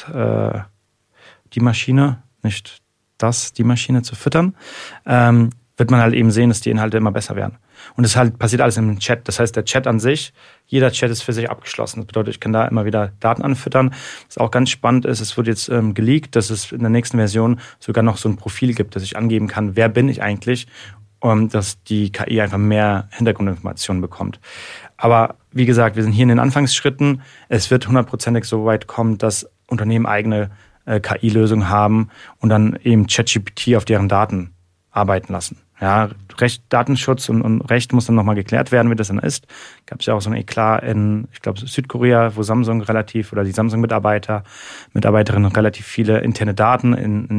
die Maschine zu füttern, wird man halt eben sehen, dass die Inhalte immer besser werden. Und das halt passiert alles im Chat. Das heißt, der Chat an sich, jeder Chat ist für sich abgeschlossen. Das bedeutet, ich kann da immer wieder Daten anfüttern. Was auch ganz spannend ist, es wird jetzt geleakt, dass es in der nächsten Version sogar noch so ein Profil gibt, dass ich angeben kann, wer bin ich eigentlich, dass die KI einfach mehr Hintergrundinformationen bekommt. Aber wie gesagt, wir sind hier in den Anfangsschritten. Es wird 100%ig so weit kommen, dass Unternehmen eigene KI-Lösungen haben und dann eben ChatGPT auf deren Daten arbeiten lassen. Ja, Datenschutz und Recht muss dann nochmal geklärt werden, wie das dann ist. Gab es ja auch so ein Eklat in, ich glaube, Südkorea, wo Samsung die Samsung-Mitarbeiterinnen relativ viele interne Daten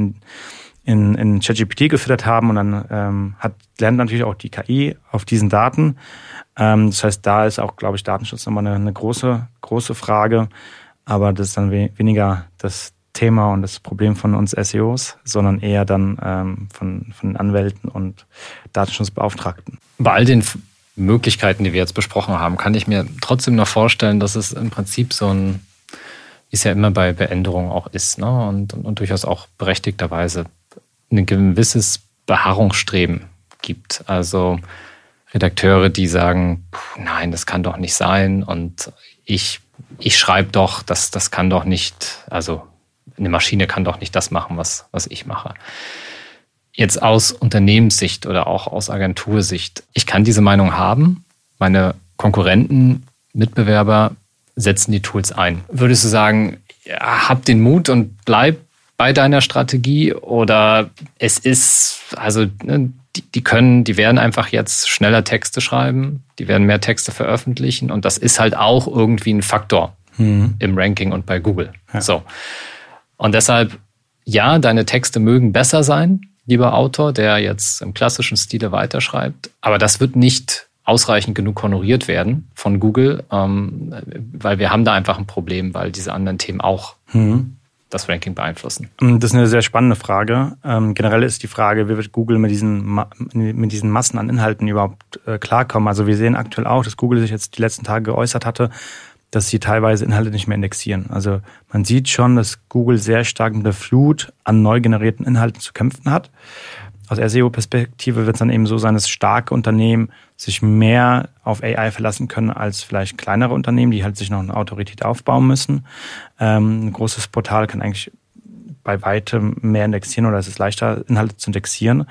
in ChatGPT gefüttert haben und dann lernt natürlich auch die KI auf diesen Daten. Das heißt, da ist auch, glaube ich, Datenschutz nochmal eine große Frage. Aber das ist dann weniger das Thema und das Problem von uns SEOs, sondern eher dann von Anwälten und Datenschutzbeauftragten. Bei all den Möglichkeiten, die wir jetzt besprochen haben, kann ich mir trotzdem noch vorstellen, dass es im Prinzip so ein, wie es ja immer bei Änderungen auch ist, ne? und durchaus auch berechtigterweise ein gewisses Beharrungsstreben gibt. Also Redakteure, die sagen, nein, das kann doch nicht sein und ich schreibe doch, das kann doch nicht, also eine Maschine kann doch nicht das machen, was ich mache. Jetzt aus Unternehmenssicht oder auch aus Agentursicht, ich kann diese Meinung haben, meine Konkurrenten, Mitbewerber setzen die Tools ein. Würdest du sagen, ja, hab den Mut und bleib bei deiner Strategie oder es ist, also die werden einfach jetzt schneller Texte schreiben, die werden mehr Texte veröffentlichen und das ist halt auch irgendwie ein Faktor im Ranking und bei Google. Ja. So. Und deshalb, ja, deine Texte mögen besser sein, lieber Autor, der jetzt im klassischen Stile weiterschreibt, aber das wird nicht ausreichend genug honoriert werden von Google, weil wir haben da einfach ein Problem, weil diese anderen Themen auch das Ranking beeinflussen. Das ist eine sehr spannende Frage. Generell ist die Frage, wie wird Google mit diesen Massen an Inhalten überhaupt klarkommen? Also wir sehen aktuell auch, dass Google sich jetzt die letzten Tage geäußert hatte, dass sie teilweise Inhalte nicht mehr indexieren. Also man sieht schon, dass Google sehr stark mit der Flut an neu generierten Inhalten zu kämpfen hat. Aus SEO-Perspektive wird es dann eben so sein, dass starke Unternehmen sich mehr auf AI verlassen können als vielleicht kleinere Unternehmen, die halt sich noch eine Autorität aufbauen müssen. Ein großes Portal kann eigentlich bei weitem mehr indexieren oder es ist leichter, Inhalte zu indexieren.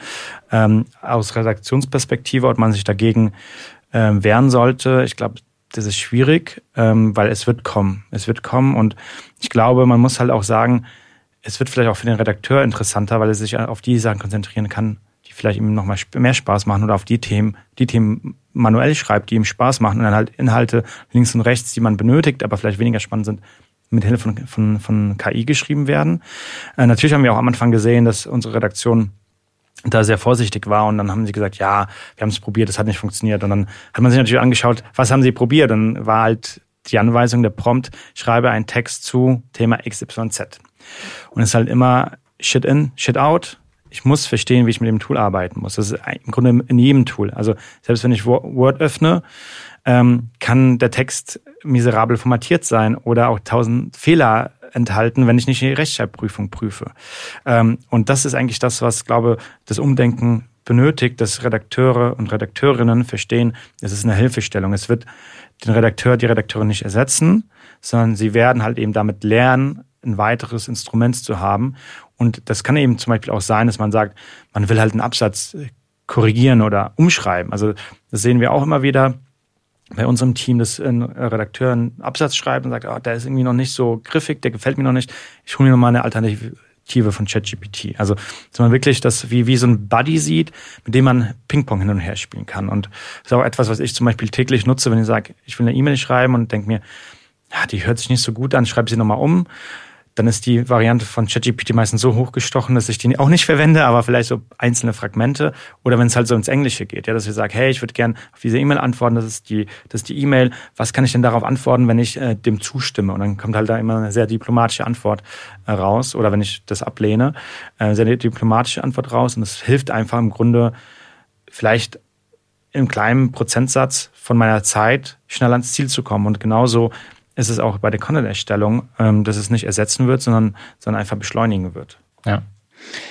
Aus Redaktionsperspektive, ob man sich dagegen wehren sollte, ich glaube, das ist schwierig, weil es wird kommen. Es wird kommen und ich glaube, man muss halt auch sagen, es wird vielleicht auch für den Redakteur interessanter, weil er sich auf die Sachen konzentrieren kann, die vielleicht ihm noch mal mehr Spaß machen oder auf die Themen manuell schreibt, die ihm Spaß machen und dann halt Inhalte links und rechts, die man benötigt, aber vielleicht weniger spannend sind, mit Hilfe von KI geschrieben werden. Natürlich haben wir auch am Anfang gesehen, dass unsere Redaktion da sehr vorsichtig war und dann haben sie gesagt, ja, wir haben es probiert, das hat nicht funktioniert und dann hat man sich natürlich angeschaut, was haben sie probiert? Dann war halt die Anweisung, der Prompt, schreibe einen Text zu Thema XYZ. Und es ist halt immer Shit in, Shit out. Ich muss verstehen, wie ich mit dem Tool arbeiten muss. Das ist im Grunde in jedem Tool. Also selbst wenn ich Word öffne, kann der Text miserabel formatiert sein oder auch 1000 Fehler enthalten, wenn ich nicht die Rechtschreibprüfung prüfe. Und das ist eigentlich das, was, glaube ich, das Umdenken benötigt, dass Redakteure und Redakteurinnen verstehen, es ist eine Hilfestellung. Es wird den Redakteur, die Redakteurin nicht ersetzen, sondern sie werden halt eben damit lernen, ein weiteres Instrument zu haben. Und das kann eben zum Beispiel auch sein, dass man sagt, man will halt einen Absatz korrigieren oder umschreiben. Also das sehen wir auch immer wieder bei unserem Team, dass ein Redakteur einen Absatz schreibt und sagt, oh, der ist irgendwie noch nicht so griffig, der gefällt mir noch nicht. Ich hole mir nochmal eine Alternative von ChatGPT. Also dass man wirklich das wie so ein Buddy sieht, mit dem man Ping-Pong hin und her spielen kann. Und das ist auch etwas, was ich zum Beispiel täglich nutze, wenn ich sage, ich will eine E-Mail schreiben und denke mir, ja, die hört sich nicht so gut an, schreibe sie nochmal um. Dann ist die Variante von ChatGPT meistens so hochgestochen, dass ich die auch nicht verwende, aber vielleicht so einzelne Fragmente. Oder wenn es halt so ins Englische geht, ja, dass ich sage, hey, ich würde gern auf diese E-Mail antworten, das ist die E-Mail. Was kann ich denn darauf antworten, wenn ich dem zustimme? Und dann kommt halt da immer eine sehr diplomatische Antwort raus. Oder wenn ich das ablehne, sehr diplomatische Antwort raus. Und das hilft einfach im Grunde vielleicht im kleinen Prozentsatz von meiner Zeit schnell ans Ziel zu kommen. Und genauso ist es auch bei der Content-Erstellung, dass es nicht ersetzen wird, sondern einfach beschleunigen wird. Ja.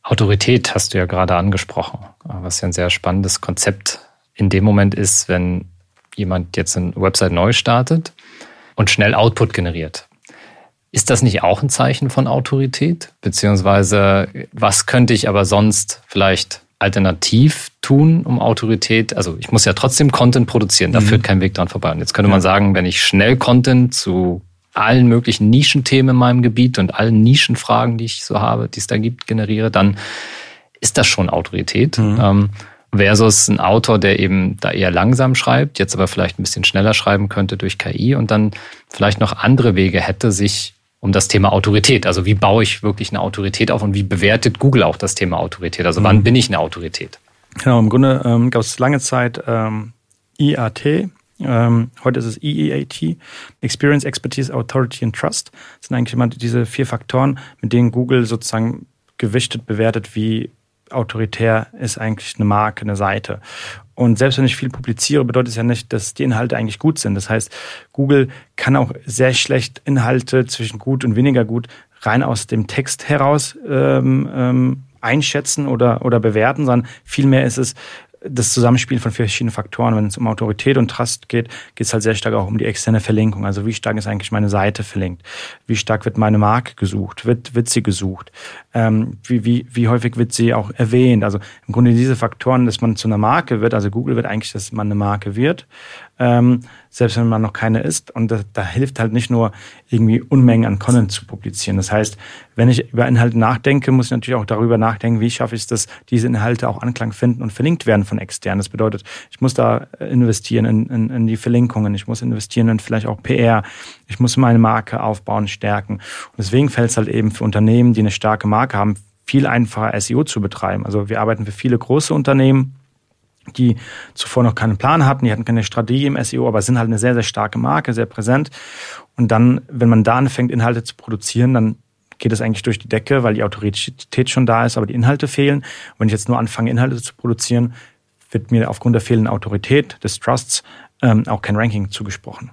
Autorität hast du ja gerade angesprochen, was ja ein sehr spannendes Konzept in dem Moment ist, wenn jemand jetzt eine Website neu startet und schnell Output generiert. Ist das nicht auch ein Zeichen von Autorität? Beziehungsweise was könnte ich aber sonst vielleicht alternativ tun, um Autorität, also ich muss ja trotzdem Content produzieren, da führt kein Weg dran vorbei. Und jetzt könnte man sagen, wenn ich schnell Content zu allen möglichen Nischenthemen in meinem Gebiet und allen Nischenfragen, die ich so habe, die es da gibt, generiere, dann ist das schon Autorität. Versus ein Autor, der eben da eher langsam schreibt, jetzt aber vielleicht ein bisschen schneller schreiben könnte durch KI und dann vielleicht noch andere Wege hätte, sich um das Thema Autorität, also wie baue ich wirklich eine Autorität auf und wie bewertet Google auch das Thema Autorität? Also wann bin ich eine Autorität? Genau, im Grunde gab es lange Zeit IAT, heute ist es EEAT, Experience, Expertise, Authority and Trust. Das sind eigentlich immer diese 4 Faktoren, mit denen Google sozusagen gewichtet bewertet, wie autoritär ist eigentlich eine Marke, eine Seite. Und selbst wenn ich viel publiziere, bedeutet es ja nicht, dass die Inhalte eigentlich gut sind. Das heißt, Google kann auch sehr schlecht Inhalte zwischen gut und weniger gut rein aus dem Text heraus einschätzen oder bewerten, sondern vielmehr ist es das Zusammenspiel von verschiedenen Faktoren. Wenn es um Autorität und Trust geht, geht es halt sehr stark auch um die externe Verlinkung. Also wie stark ist eigentlich meine Seite verlinkt? Wie stark wird meine Marke gesucht? Wird sie gesucht? Wie häufig wird sie auch erwähnt? Also im Grunde diese Faktoren, dass man zu einer Marke wird, also Google wird eigentlich, dass man eine Marke wird, selbst wenn man noch keine ist. Und da hilft halt nicht nur irgendwie Unmengen an Content zu publizieren. Das heißt, wenn ich über Inhalte nachdenke, muss ich natürlich auch darüber nachdenken, wie schaffe ich es, dass diese Inhalte auch Anklang finden und verlinkt werden von externen. Das bedeutet, ich muss da investieren in die Verlinkungen, ich muss investieren in vielleicht auch PR, ich muss meine Marke aufbauen, stärken. Und deswegen fällt es halt eben für Unternehmen, die eine starke Marke haben, viel einfacher SEO zu betreiben. Also wir arbeiten für viele große Unternehmen, die zuvor noch keinen Plan hatten, die hatten keine Strategie im SEO, aber sind halt eine sehr, sehr starke Marke, sehr präsent. Und dann, wenn man da anfängt, Inhalte zu produzieren, dann geht es eigentlich durch die Decke, weil die Autorität schon da ist, aber die Inhalte fehlen. Und wenn ich jetzt nur anfange, Inhalte zu produzieren, wird mir aufgrund der fehlenden Autorität, des Trusts, auch kein Ranking zugesprochen.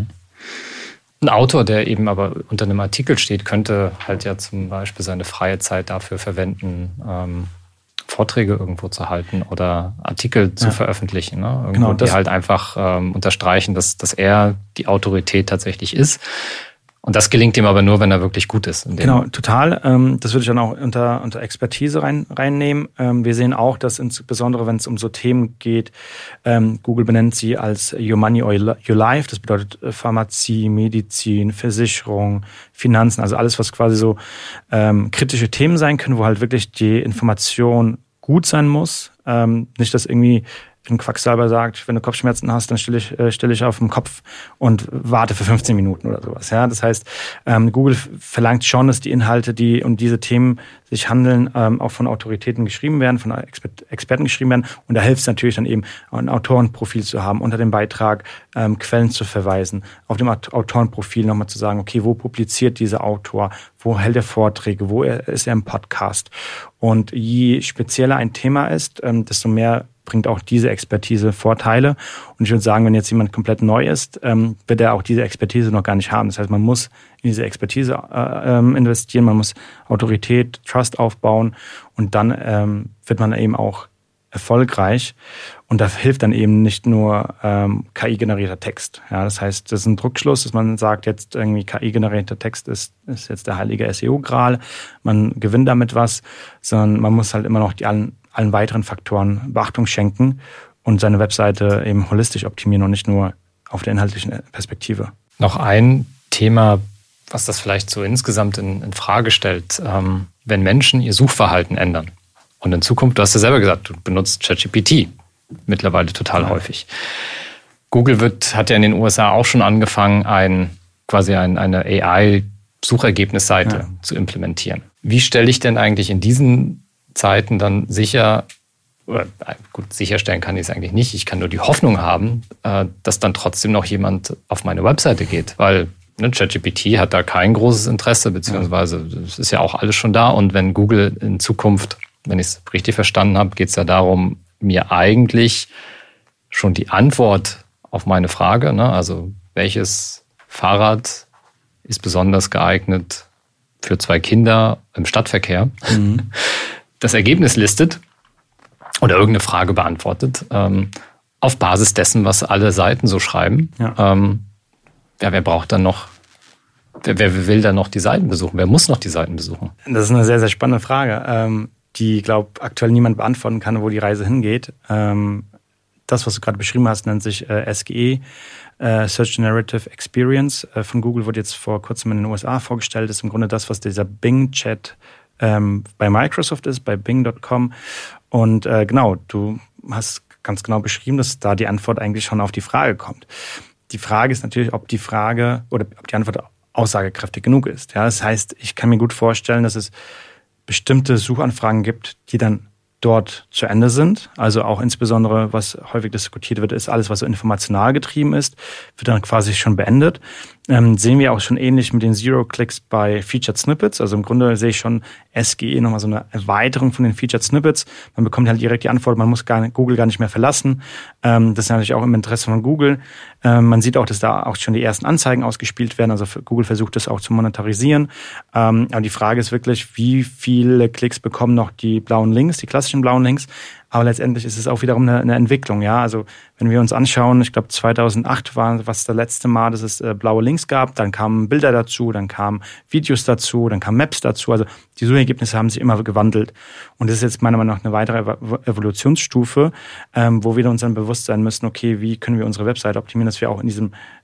Ein Autor, der eben aber unter einem Artikel steht, könnte halt ja zum Beispiel seine freie Zeit dafür verwenden, Vorträge irgendwo zu halten oder Artikel zu veröffentlichen. Ne? Irgendwo, genau, die halt einfach unterstreichen, dass er die Autorität tatsächlich ist. Und das gelingt ihm aber nur, wenn er wirklich gut ist. Genau, total. Das würde ich dann auch unter Expertise reinnehmen. Wir sehen auch, dass insbesondere, wenn es um so Themen geht, Google benennt sie als Your Money or Your Life. Das bedeutet Pharmazie, Medizin, Versicherung, Finanzen, also alles, was quasi so kritische Themen sein können, wo halt wirklich die Information gut sein muss. Nicht, dass irgendwie ein Quacksalber sagt, wenn du Kopfschmerzen hast, dann stell ich auf den Kopf und warte für 15 Minuten oder sowas. Ja, das heißt, Google verlangt schon, dass die Inhalte, die um diese Themen sich handeln, auch von Autoritäten geschrieben werden, von Experten geschrieben werden. Und da hilft es natürlich dann eben, ein Autorenprofil zu haben, unter dem Beitrag Quellen zu verweisen, auf dem Autorenprofil nochmal zu sagen, okay, wo publiziert dieser Autor, wo hält er Vorträge, wo ist er im Podcast. Und je spezieller ein Thema ist, desto mehr bringt auch diese Expertise Vorteile. Und ich würde sagen, wenn jetzt jemand komplett neu ist, wird er auch diese Expertise noch gar nicht haben. Das heißt, man muss in diese Expertise investieren, man muss Autorität, Trust aufbauen und dann wird man eben auch erfolgreich. Und da hilft dann eben nicht nur KI-generierter Text. Ja, das heißt, das ist ein Druckschluss, dass man sagt, jetzt irgendwie KI-generierter Text ist jetzt der heilige SEO-Gral, man gewinnt damit was, sondern man muss halt immer noch allen weiteren Faktoren Beachtung schenken und seine Webseite eben holistisch optimieren und nicht nur auf der inhaltlichen Perspektive. Noch ein Thema, was das vielleicht so insgesamt in Frage stellt, wenn Menschen ihr Suchverhalten ändern. Und in Zukunft, du hast ja selber gesagt, du benutzt ChatGPT mittlerweile total häufig. Google hat ja in den USA auch schon angefangen, eine AI-Suchergebnisseite zu implementieren. Wie stelle ich denn eigentlich in diesen Zeiten dann sicherstellen kann ich es eigentlich nicht. Ich kann nur die Hoffnung haben, dass dann trotzdem noch jemand auf meine Webseite geht, weil ChatGPT hat da kein großes Interesse, beziehungsweise es ist ja auch alles schon da. Und wenn Google in Zukunft, wenn ich es richtig verstanden habe, geht es ja darum, mir eigentlich schon die Antwort auf meine Frage, also welches Fahrrad ist besonders geeignet für 2 Kinder im Stadtverkehr, das Ergebnis listet oder irgendeine Frage beantwortet, auf Basis dessen, was alle Seiten so schreiben. Ja. Wer braucht dann noch, wer will dann noch die Seiten besuchen? Wer muss noch die Seiten besuchen? Das ist eine sehr, sehr spannende Frage, die, glaube ich, aktuell niemand beantworten kann, wo die Reise hingeht. Das, was du gerade beschrieben hast, nennt sich SGE, Search Generative Experience von Google, wurde jetzt vor kurzem in den USA vorgestellt. Das ist im Grunde das, was dieser Bing-Chat bei Microsoft ist, bei Bing.com. Und genau, du hast ganz genau beschrieben, dass da die Antwort eigentlich schon auf die Frage kommt. Die Frage ist natürlich, ob die Frage oder ob die Antwort aussagekräftig genug ist. Ja, das heißt, ich kann mir gut vorstellen, dass es bestimmte Suchanfragen gibt, die dann dort zu Ende sind. Also auch insbesondere, was häufig diskutiert wird, ist alles, was so informational getrieben ist, wird dann quasi schon beendet. Sehen wir auch schon ähnlich mit den Zero-Clicks bei Featured Snippets. Also im Grunde sehe ich schon SGE nochmal so eine Erweiterung von den Featured Snippets. Man bekommt halt direkt die Antwort, man muss Google gar nicht mehr verlassen. Das ist natürlich auch im Interesse von Google. Man sieht auch, dass da auch schon die ersten Anzeigen ausgespielt werden. Also Google versucht das auch zu monetarisieren. Aber die Frage ist wirklich, wie viele Klicks bekommen noch die blauen Links, die klassischen blauen Links? Aber letztendlich ist es auch wiederum eine Entwicklung, ja. Also wenn wir uns anschauen, ich glaube 2008 war was das letzte Mal, dass es blaue Links gab, dann kamen Bilder dazu, dann kamen Videos dazu, dann kamen Maps dazu. Also die Suchergebnisse haben sich immer gewandelt. Und das ist jetzt meiner Meinung nach eine weitere Evolutionsstufe, wo wir uns dann bewusst sein müssen, okay, wie können wir unsere Webseite optimieren, dass wir auch in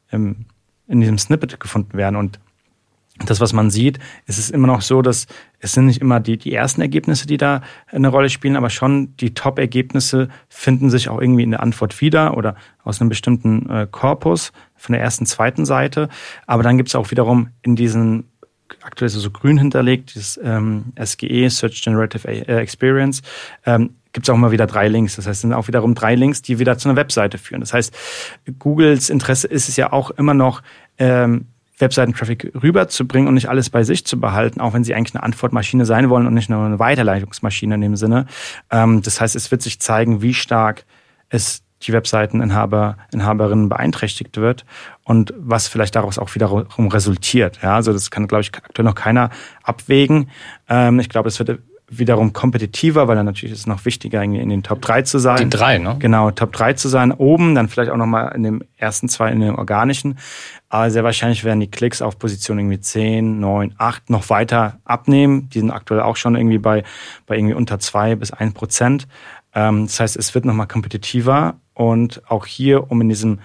diesem Snippet gefunden werden. Und das, was man sieht, ist es immer noch so, dass es sind nicht immer die ersten Ergebnisse, die da eine Rolle spielen, aber schon die Top-Ergebnisse finden sich auch irgendwie in der Antwort wieder oder aus einem bestimmten Korpus von der ersten, zweiten Seite. Aber dann gibt es auch wiederum in diesen, aktuell ist es so grün hinterlegt, dieses SGE, Search Generative Experience, gibt es auch immer wieder 3 Links. Das heißt, es sind auch wiederum 3 Links, die wieder zu einer Webseite führen. Das heißt, Googles Interesse ist es ja auch immer noch, Webseiten-Traffic rüberzubringen und nicht alles bei sich zu behalten, auch wenn sie eigentlich eine Antwortmaschine sein wollen und nicht nur eine Weiterleitungsmaschine in dem Sinne. Das heißt, es wird sich zeigen, wie stark es die Webseiteninhaberinnen beeinträchtigt wird und was vielleicht daraus auch wiederum resultiert. Ja, also das kann, glaube ich, aktuell noch keiner abwägen. Ich glaube, es wird wiederum kompetitiver, weil dann natürlich ist es noch wichtiger, in den Top 3 zu sein. Die 3, ne? Genau, Top 3 zu sein, oben, dann vielleicht auch nochmal in dem ersten 2 in den organischen. Aber sehr wahrscheinlich werden die Klicks auf Position irgendwie 10, 9, 8 noch weiter abnehmen. Die sind aktuell auch schon irgendwie bei irgendwie unter 2 bis 1%. Das heißt, es wird nochmal kompetitiver und auch hier, um in diesem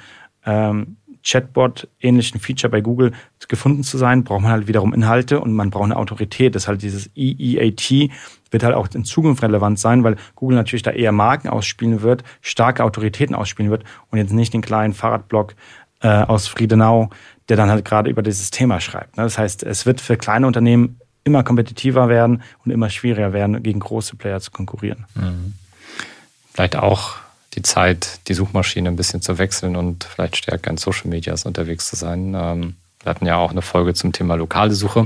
Chatbot-ähnlichen Feature bei Google gefunden zu sein, braucht man halt wiederum Inhalte und man braucht eine Autorität. Das ist halt dieses EEAT wird halt auch in Zukunft relevant sein, weil Google natürlich da eher Marken ausspielen wird, starke Autoritäten ausspielen wird und jetzt nicht den kleinen Fahrradblog aus Friedenau, der dann halt gerade über dieses Thema schreibt. Das heißt, es wird für kleine Unternehmen immer kompetitiver werden und immer schwieriger werden, gegen große Player zu konkurrieren. Mhm. Vielleicht auch die Zeit, die Suchmaschine ein bisschen zu wechseln und vielleicht stärker in Social Medias unterwegs zu sein. Wir hatten ja auch eine Folge zum Thema lokale Suche.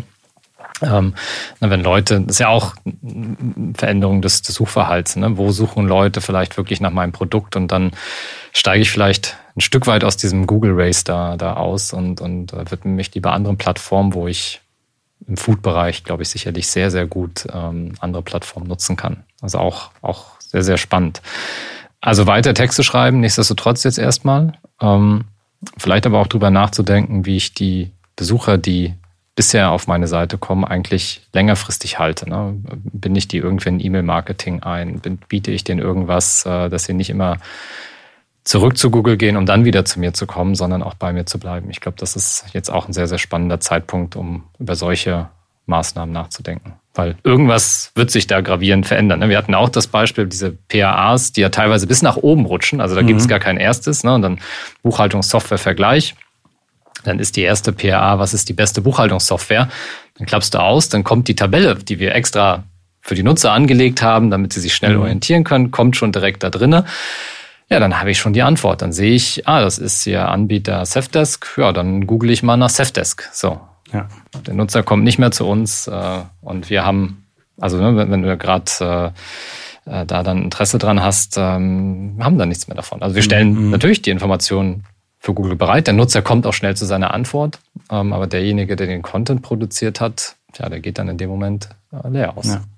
Wenn Leute, das ist ja auch eine Veränderung des Suchverhalts, ne? Wo suchen Leute vielleicht wirklich nach meinem Produkt und dann steige ich vielleicht ein Stück weit aus diesem Google Race da aus und widme mich lieber anderen Plattformen, wo ich im Food-Bereich, glaube ich, sicherlich sehr, sehr gut andere Plattformen nutzen kann. Also auch sehr, sehr spannend. Also weiter Texte schreiben, nichtsdestotrotz jetzt erstmal. Vielleicht aber auch drüber nachzudenken, wie ich die Besucher, die bisher auf meine Seite kommen, eigentlich längerfristig halte. Ne? Binde ich die irgendwie in E-Mail-Marketing ein? Biete ich denen irgendwas, dass sie nicht immer zurück zu Google gehen, um dann wieder zu mir zu kommen, sondern auch bei mir zu bleiben? Ich glaube, das ist jetzt auch ein sehr, sehr spannender Zeitpunkt, um über solche Maßnahmen nachzudenken. Weil irgendwas wird sich da gravierend verändern. Wir hatten auch das Beispiel, diese PAAs, die ja teilweise bis nach oben rutschen. Also da gibt es gar kein erstes. Und dann Buchhaltungssoftware-Vergleich. Dann ist die erste PAA, was ist die beste Buchhaltungssoftware? Dann klappst du aus, dann kommt die Tabelle, die wir extra für die Nutzer angelegt haben, damit sie sich schnell orientieren können, kommt schon direkt da drinne. Ja, dann habe ich schon die Antwort. Dann sehe ich, das ist hier Anbieter Safdesk. Ja, dann google ich mal nach Safdesk. So. Ja. Der Nutzer kommt nicht mehr zu uns und wir haben, also wenn du gerade da dann Interesse dran hast, haben da nichts mehr davon. Also wir stellen natürlich die Informationen für Google bereit. Der Nutzer kommt auch schnell zu seiner Antwort, aber derjenige, der den Content produziert hat, der geht dann in dem Moment leer aus.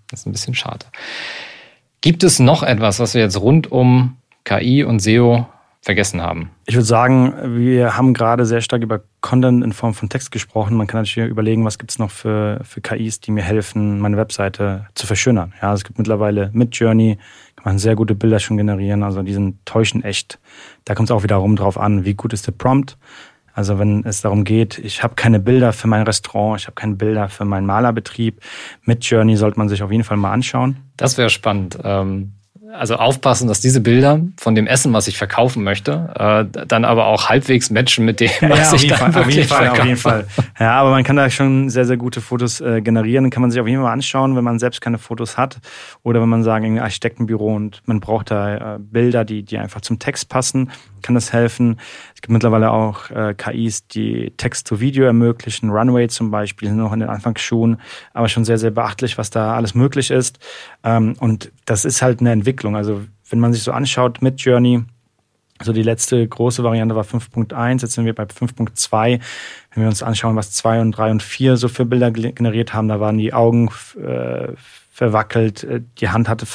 Das ist ein bisschen schade. Gibt es noch etwas, was wir jetzt rund um KI und SEO vergessen haben? Ich würde sagen, wir haben gerade sehr stark über Content in Form von Text gesprochen. Man kann natürlich überlegen, was gibt es noch für KIs, die mir helfen, meine Webseite zu verschönern. Ja, es gibt mittlerweile Midjourney, kann man sehr gute Bilder schon generieren. Also die sind täuschend echt. Da kommt es auch wiederum drauf an, wie gut ist der Prompt. Also wenn es darum geht, ich habe keine Bilder für mein Restaurant, ich habe keine Bilder für meinen Malerbetrieb. Midjourney sollte man sich auf jeden Fall mal anschauen. Das wäre spannend. Also aufpassen, dass diese Bilder von dem Essen, was ich verkaufen möchte, dann aber auch halbwegs matchen mit dem, was ich dann wirklich verkaufe. Auf jeden Fall. Ja, aber man kann da schon sehr, sehr gute Fotos generieren. Dann kann man sich auf jeden Fall anschauen, wenn man selbst keine Fotos hat. Oder wenn man sagt, ein Architektenbüro und man braucht da Bilder, die einfach zum Text passen, kann das helfen. Es gibt mittlerweile auch KIs, die Text zu Video ermöglichen. Runway zum Beispiel, sind noch in den Anfangsschuhen, aber schon sehr, sehr beachtlich, was da alles möglich ist. Und das ist halt eine Entwicklung. Also wenn man sich so anschaut, Midjourney, also die letzte große Variante war 5.1, jetzt sind wir bei 5.2. Wenn wir uns anschauen, was 2 und 3 und 4 so für Bilder generiert haben, da waren die Augen verwackelt, die Hand hatte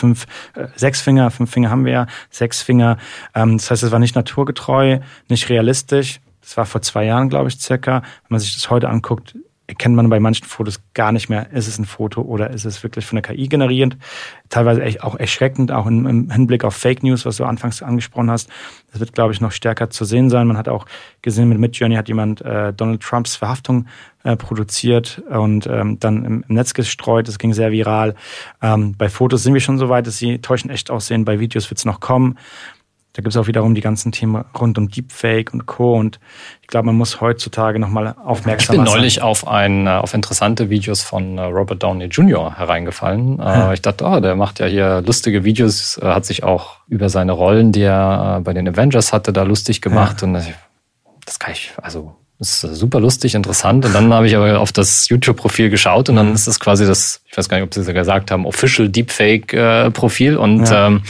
6 Finger, 5 Finger haben wir ja, 6 Finger. Das heißt, es war nicht naturgetreu, nicht realistisch. Das war vor 2 Jahren, glaube ich, circa. Wenn man sich das heute anguckt, erkennt man bei manchen Fotos gar nicht mehr, ist es ein Foto oder ist es wirklich von der KI generiert. Teilweise auch erschreckend, auch im Hinblick auf Fake News, was du anfangs angesprochen hast. Das wird, glaube ich, noch stärker zu sehen sein. Man hat auch gesehen, mit Midjourney hat jemand Donald Trumps Verhaftung produziert und dann im Netz gestreut. Das ging sehr viral. Bei Fotos sind wir schon so weit, dass sie täuschend echt aussehen. Bei Videos wird es noch kommen. Da gibt es auch wiederum die ganzen Themen rund um Deepfake und Co. Und ich glaube, man muss heutzutage nochmal aufmerksam sein. Ich bin neulich auf interessante Videos von Robert Downey Jr. hereingefallen. Ja. Ich dachte, der macht ja hier lustige Videos, hat sich auch über seine Rollen, die er bei den Avengers hatte, da lustig gemacht. Ja. Und das kann ich, also ist super lustig, interessant. Und dann habe ich aber auf das YouTube-Profil geschaut und dann ist das quasi das, ich weiß gar nicht, ob Sie es gesagt haben, Official Deepfake-Profil. Und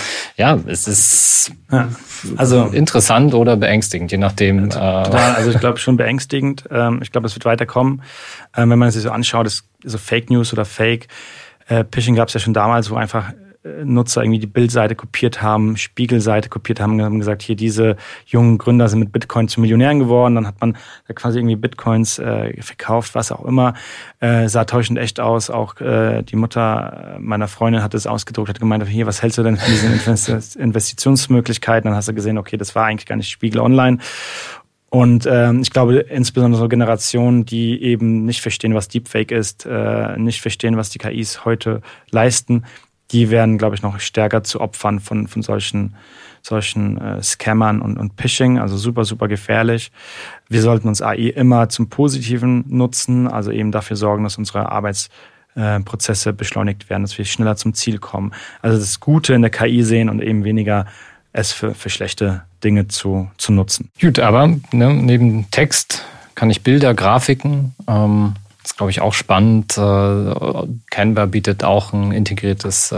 es ist also interessant oder beängstigend, je nachdem. Total, also ich glaube schon beängstigend. Ich glaube, es wird weiterkommen. Wenn man es sich so anschaut, ist so Fake News oder Fake. Phishing gab es ja schon damals, wo einfach Nutzer irgendwie die Bildseite kopiert haben, Spiegelseite kopiert haben und haben gesagt, hier diese jungen Gründer sind mit Bitcoin zu Millionären geworden. Dann hat man da quasi irgendwie Bitcoins verkauft, was auch immer. Sah täuschend echt aus. Auch die Mutter meiner Freundin hat es ausgedruckt, hat gemeint, hier, was hältst du denn von diesen Investitionsmöglichkeiten? Dann hast du gesehen, okay, das war eigentlich gar nicht Spiegel Online. Und ich glaube, insbesondere so Generationen, die eben nicht verstehen, was Deepfake ist, nicht verstehen, was die KIs heute leisten, die werden, glaube ich, noch stärker zu Opfern von solchen Scammern und Phishing, also super, super gefährlich. Wir sollten uns AI immer zum Positiven nutzen, also eben dafür sorgen, dass unsere Arbeitsprozesse beschleunigt werden, dass wir schneller zum Ziel kommen. Also das Gute in der KI sehen und eben weniger es für schlechte Dinge zu nutzen. Gut, aber neben Text kann ich Bilder, Grafiken, das ist, glaube ich, auch spannend. Canva bietet auch ein integriertes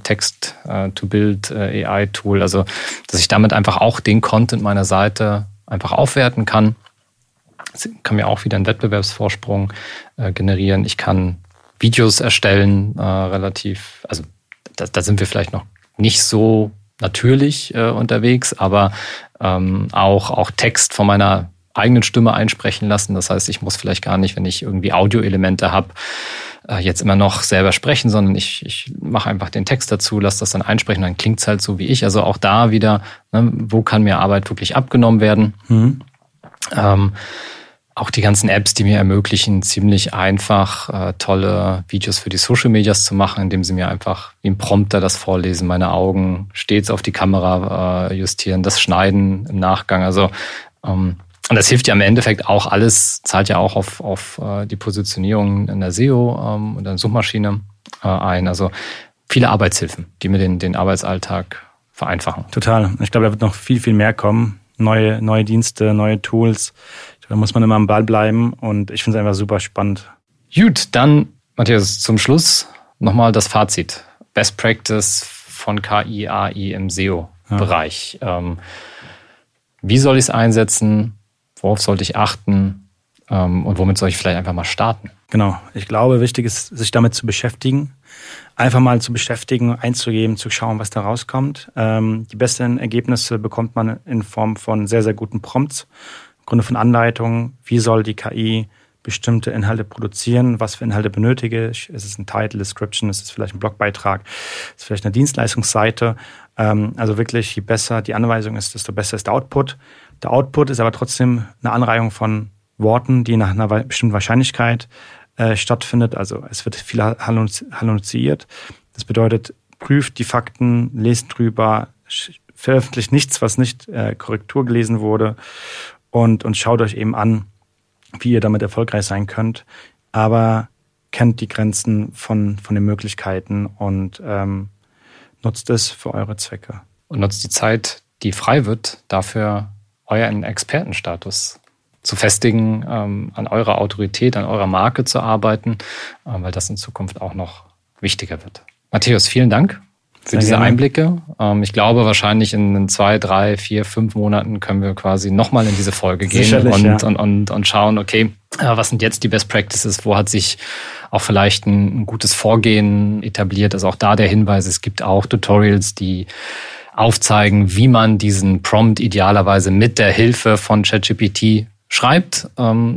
Text-to-Build-AI-Tool. Also, dass ich damit einfach auch den Content meiner Seite einfach aufwerten kann. Das kann mir auch wieder einen Wettbewerbsvorsprung generieren. Ich kann Videos erstellen, also da sind wir vielleicht noch nicht so natürlich unterwegs, aber auch Text von meiner eigenen Stimme einsprechen lassen. Das heißt, ich muss vielleicht gar nicht, wenn ich irgendwie Audioelemente habe, jetzt immer noch selber sprechen, sondern ich mache einfach den Text dazu, lasse das dann einsprechen, dann klingt es halt so wie ich. Also auch da wieder, wo kann mir Arbeit wirklich abgenommen werden? Auch die ganzen Apps, die mir ermöglichen, ziemlich einfach tolle Videos für die Social Medias zu machen, indem sie mir einfach wie ein Prompter das vorlesen, meine Augen stets auf die Kamera justieren, das Schneiden im Nachgang. Also und das hilft ja im Endeffekt auch alles, zahlt ja auch auf die Positionierung in der SEO und in der Suchmaschine ein. Also viele Arbeitshilfen, die mir den Arbeitsalltag vereinfachen. Total. Ich glaube, da wird noch viel, viel mehr kommen. Neue Dienste, neue Tools. Da muss man immer am Ball bleiben und ich finde es einfach super spannend. Gut, dann, Matthias, zum Schluss nochmal das Fazit. Best Practice von KI, AI im SEO-Bereich. Ja. Wie soll ich es einsetzen? Worauf sollte ich achten? Und womit soll ich vielleicht einfach mal starten? Genau. Ich glaube, wichtig ist, sich damit zu beschäftigen. einfach mal zu beschäftigen, einzugeben, zu schauen, was da rauskommt. Die besten Ergebnisse bekommt man in Form von sehr, sehr guten Prompts, im Grunde von Anleitungen. Wie soll die KI bestimmte Inhalte produzieren? Was für Inhalte benötige ich? Ist es ein Title, Description? Ist es vielleicht ein Blogbeitrag? Ist es vielleicht eine Dienstleistungsseite? Also wirklich, je besser die Anweisung ist, desto besser ist der Output. Der Output ist aber trotzdem eine Anreihung von Worten, die nach einer bestimmten Wahrscheinlichkeit stattfindet. Also es wird viel halluziniert. Das bedeutet, prüft die Fakten, lest drüber, veröffentlicht nichts, was nicht Korrektur gelesen wurde und schaut euch eben an, wie ihr damit erfolgreich sein könnt. Aber kennt die Grenzen von den Möglichkeiten und nutzt es für eure Zwecke. Und nutzt die Zeit, die frei wird, dafür euren Expertenstatus zu festigen, an eurer Autorität, an eurer Marke zu arbeiten, weil das in Zukunft auch noch wichtiger wird. Matthäus, vielen Dank für diese Einblicke. Ich glaube, wahrscheinlich in 2, 3, 4, 5 Monaten können wir quasi nochmal in diese Folge gehen und schauen, okay, was sind jetzt die Best Practices, wo hat sich auch vielleicht ein gutes Vorgehen etabliert. Also auch da der Hinweis, es gibt auch Tutorials, die aufzeigen, wie man diesen Prompt idealerweise mit der Hilfe von ChatGPT schreibt.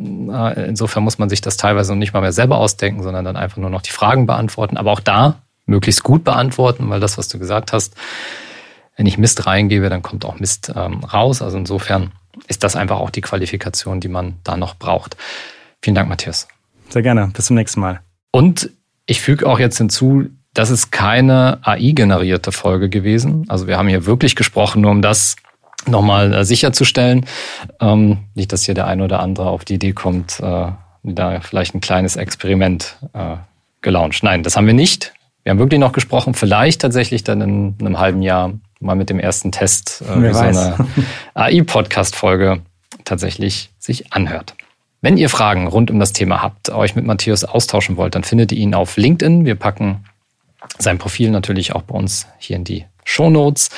Insofern muss man sich das teilweise noch nicht mal mehr selber ausdenken, sondern dann einfach nur noch die Fragen beantworten. Aber auch da möglichst gut beantworten, weil das, was du gesagt hast, wenn ich Mist reingebe, dann kommt auch Mist raus. Also insofern ist das einfach auch die Qualifikation, die man da noch braucht. Vielen Dank, Matthäus. Sehr gerne. Bis zum nächsten Mal. Und ich füge auch jetzt hinzu, das ist keine AI-generierte Folge gewesen. Also wir haben hier wirklich gesprochen, nur um das nochmal sicherzustellen. Nicht, dass hier der eine oder andere auf die Idee kommt, da vielleicht ein kleines Experiment gelauncht. Nein, das haben wir nicht. Wir haben wirklich noch gesprochen, vielleicht tatsächlich dann in einem halben Jahr mal mit dem ersten Test, wie so eine AI-Podcast-Folge tatsächlich sich anhört. Wenn ihr Fragen rund um das Thema habt, euch mit Matthäus austauschen wollt, dann findet ihr ihn auf LinkedIn. Wir packen sein Profil natürlich auch bei uns hier in die Shownotes.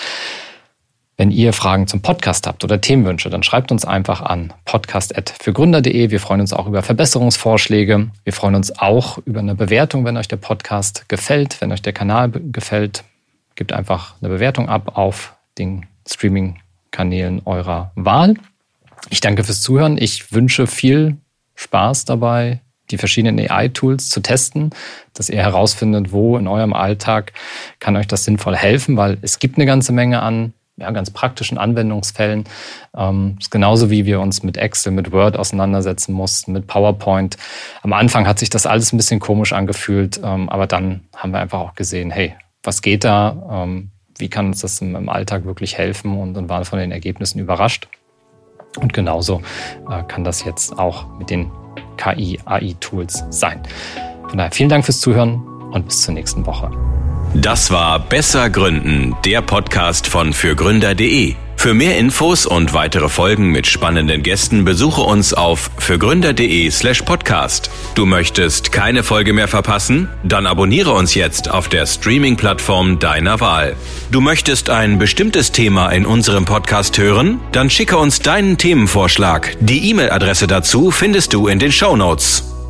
Wenn ihr Fragen zum Podcast habt oder Themenwünsche, dann schreibt uns einfach an podcast@fürgründer.de. Wir freuen uns auch über Verbesserungsvorschläge. Wir freuen uns auch über eine Bewertung, wenn euch der Podcast gefällt, wenn euch der Kanal gefällt. Gebt einfach eine Bewertung ab auf den Streaming-Kanälen eurer Wahl. Ich danke fürs Zuhören. Ich wünsche viel Spaß dabei, die verschiedenen AI-Tools zu testen, dass ihr herausfindet, wo in eurem Alltag kann euch das sinnvoll helfen, weil es gibt eine ganze Menge an ganz praktischen Anwendungsfällen. Ist genauso wie wir uns mit Excel, mit Word auseinandersetzen mussten, mit PowerPoint. Am Anfang hat sich das alles ein bisschen komisch angefühlt, aber dann haben wir einfach auch gesehen, hey, was geht da? Wie kann uns das im Alltag wirklich helfen? Und waren von den Ergebnissen überrascht. Und genauso kann das jetzt auch mit den KI-AI-Tools sein. Von daher vielen Dank fürs Zuhören und bis zur nächsten Woche. Das war Besser Gründen, der Podcast von fürgründer.de. Für mehr Infos und weitere Folgen mit spannenden Gästen besuche uns auf fürgründer.de/podcast. Du möchtest keine Folge mehr verpassen? Dann abonniere uns jetzt auf der Streaming-Plattform deiner Wahl. Du möchtest ein bestimmtes Thema in unserem Podcast hören? Dann schicke uns deinen Themenvorschlag. Die E-Mail-Adresse dazu findest du in den Shownotes.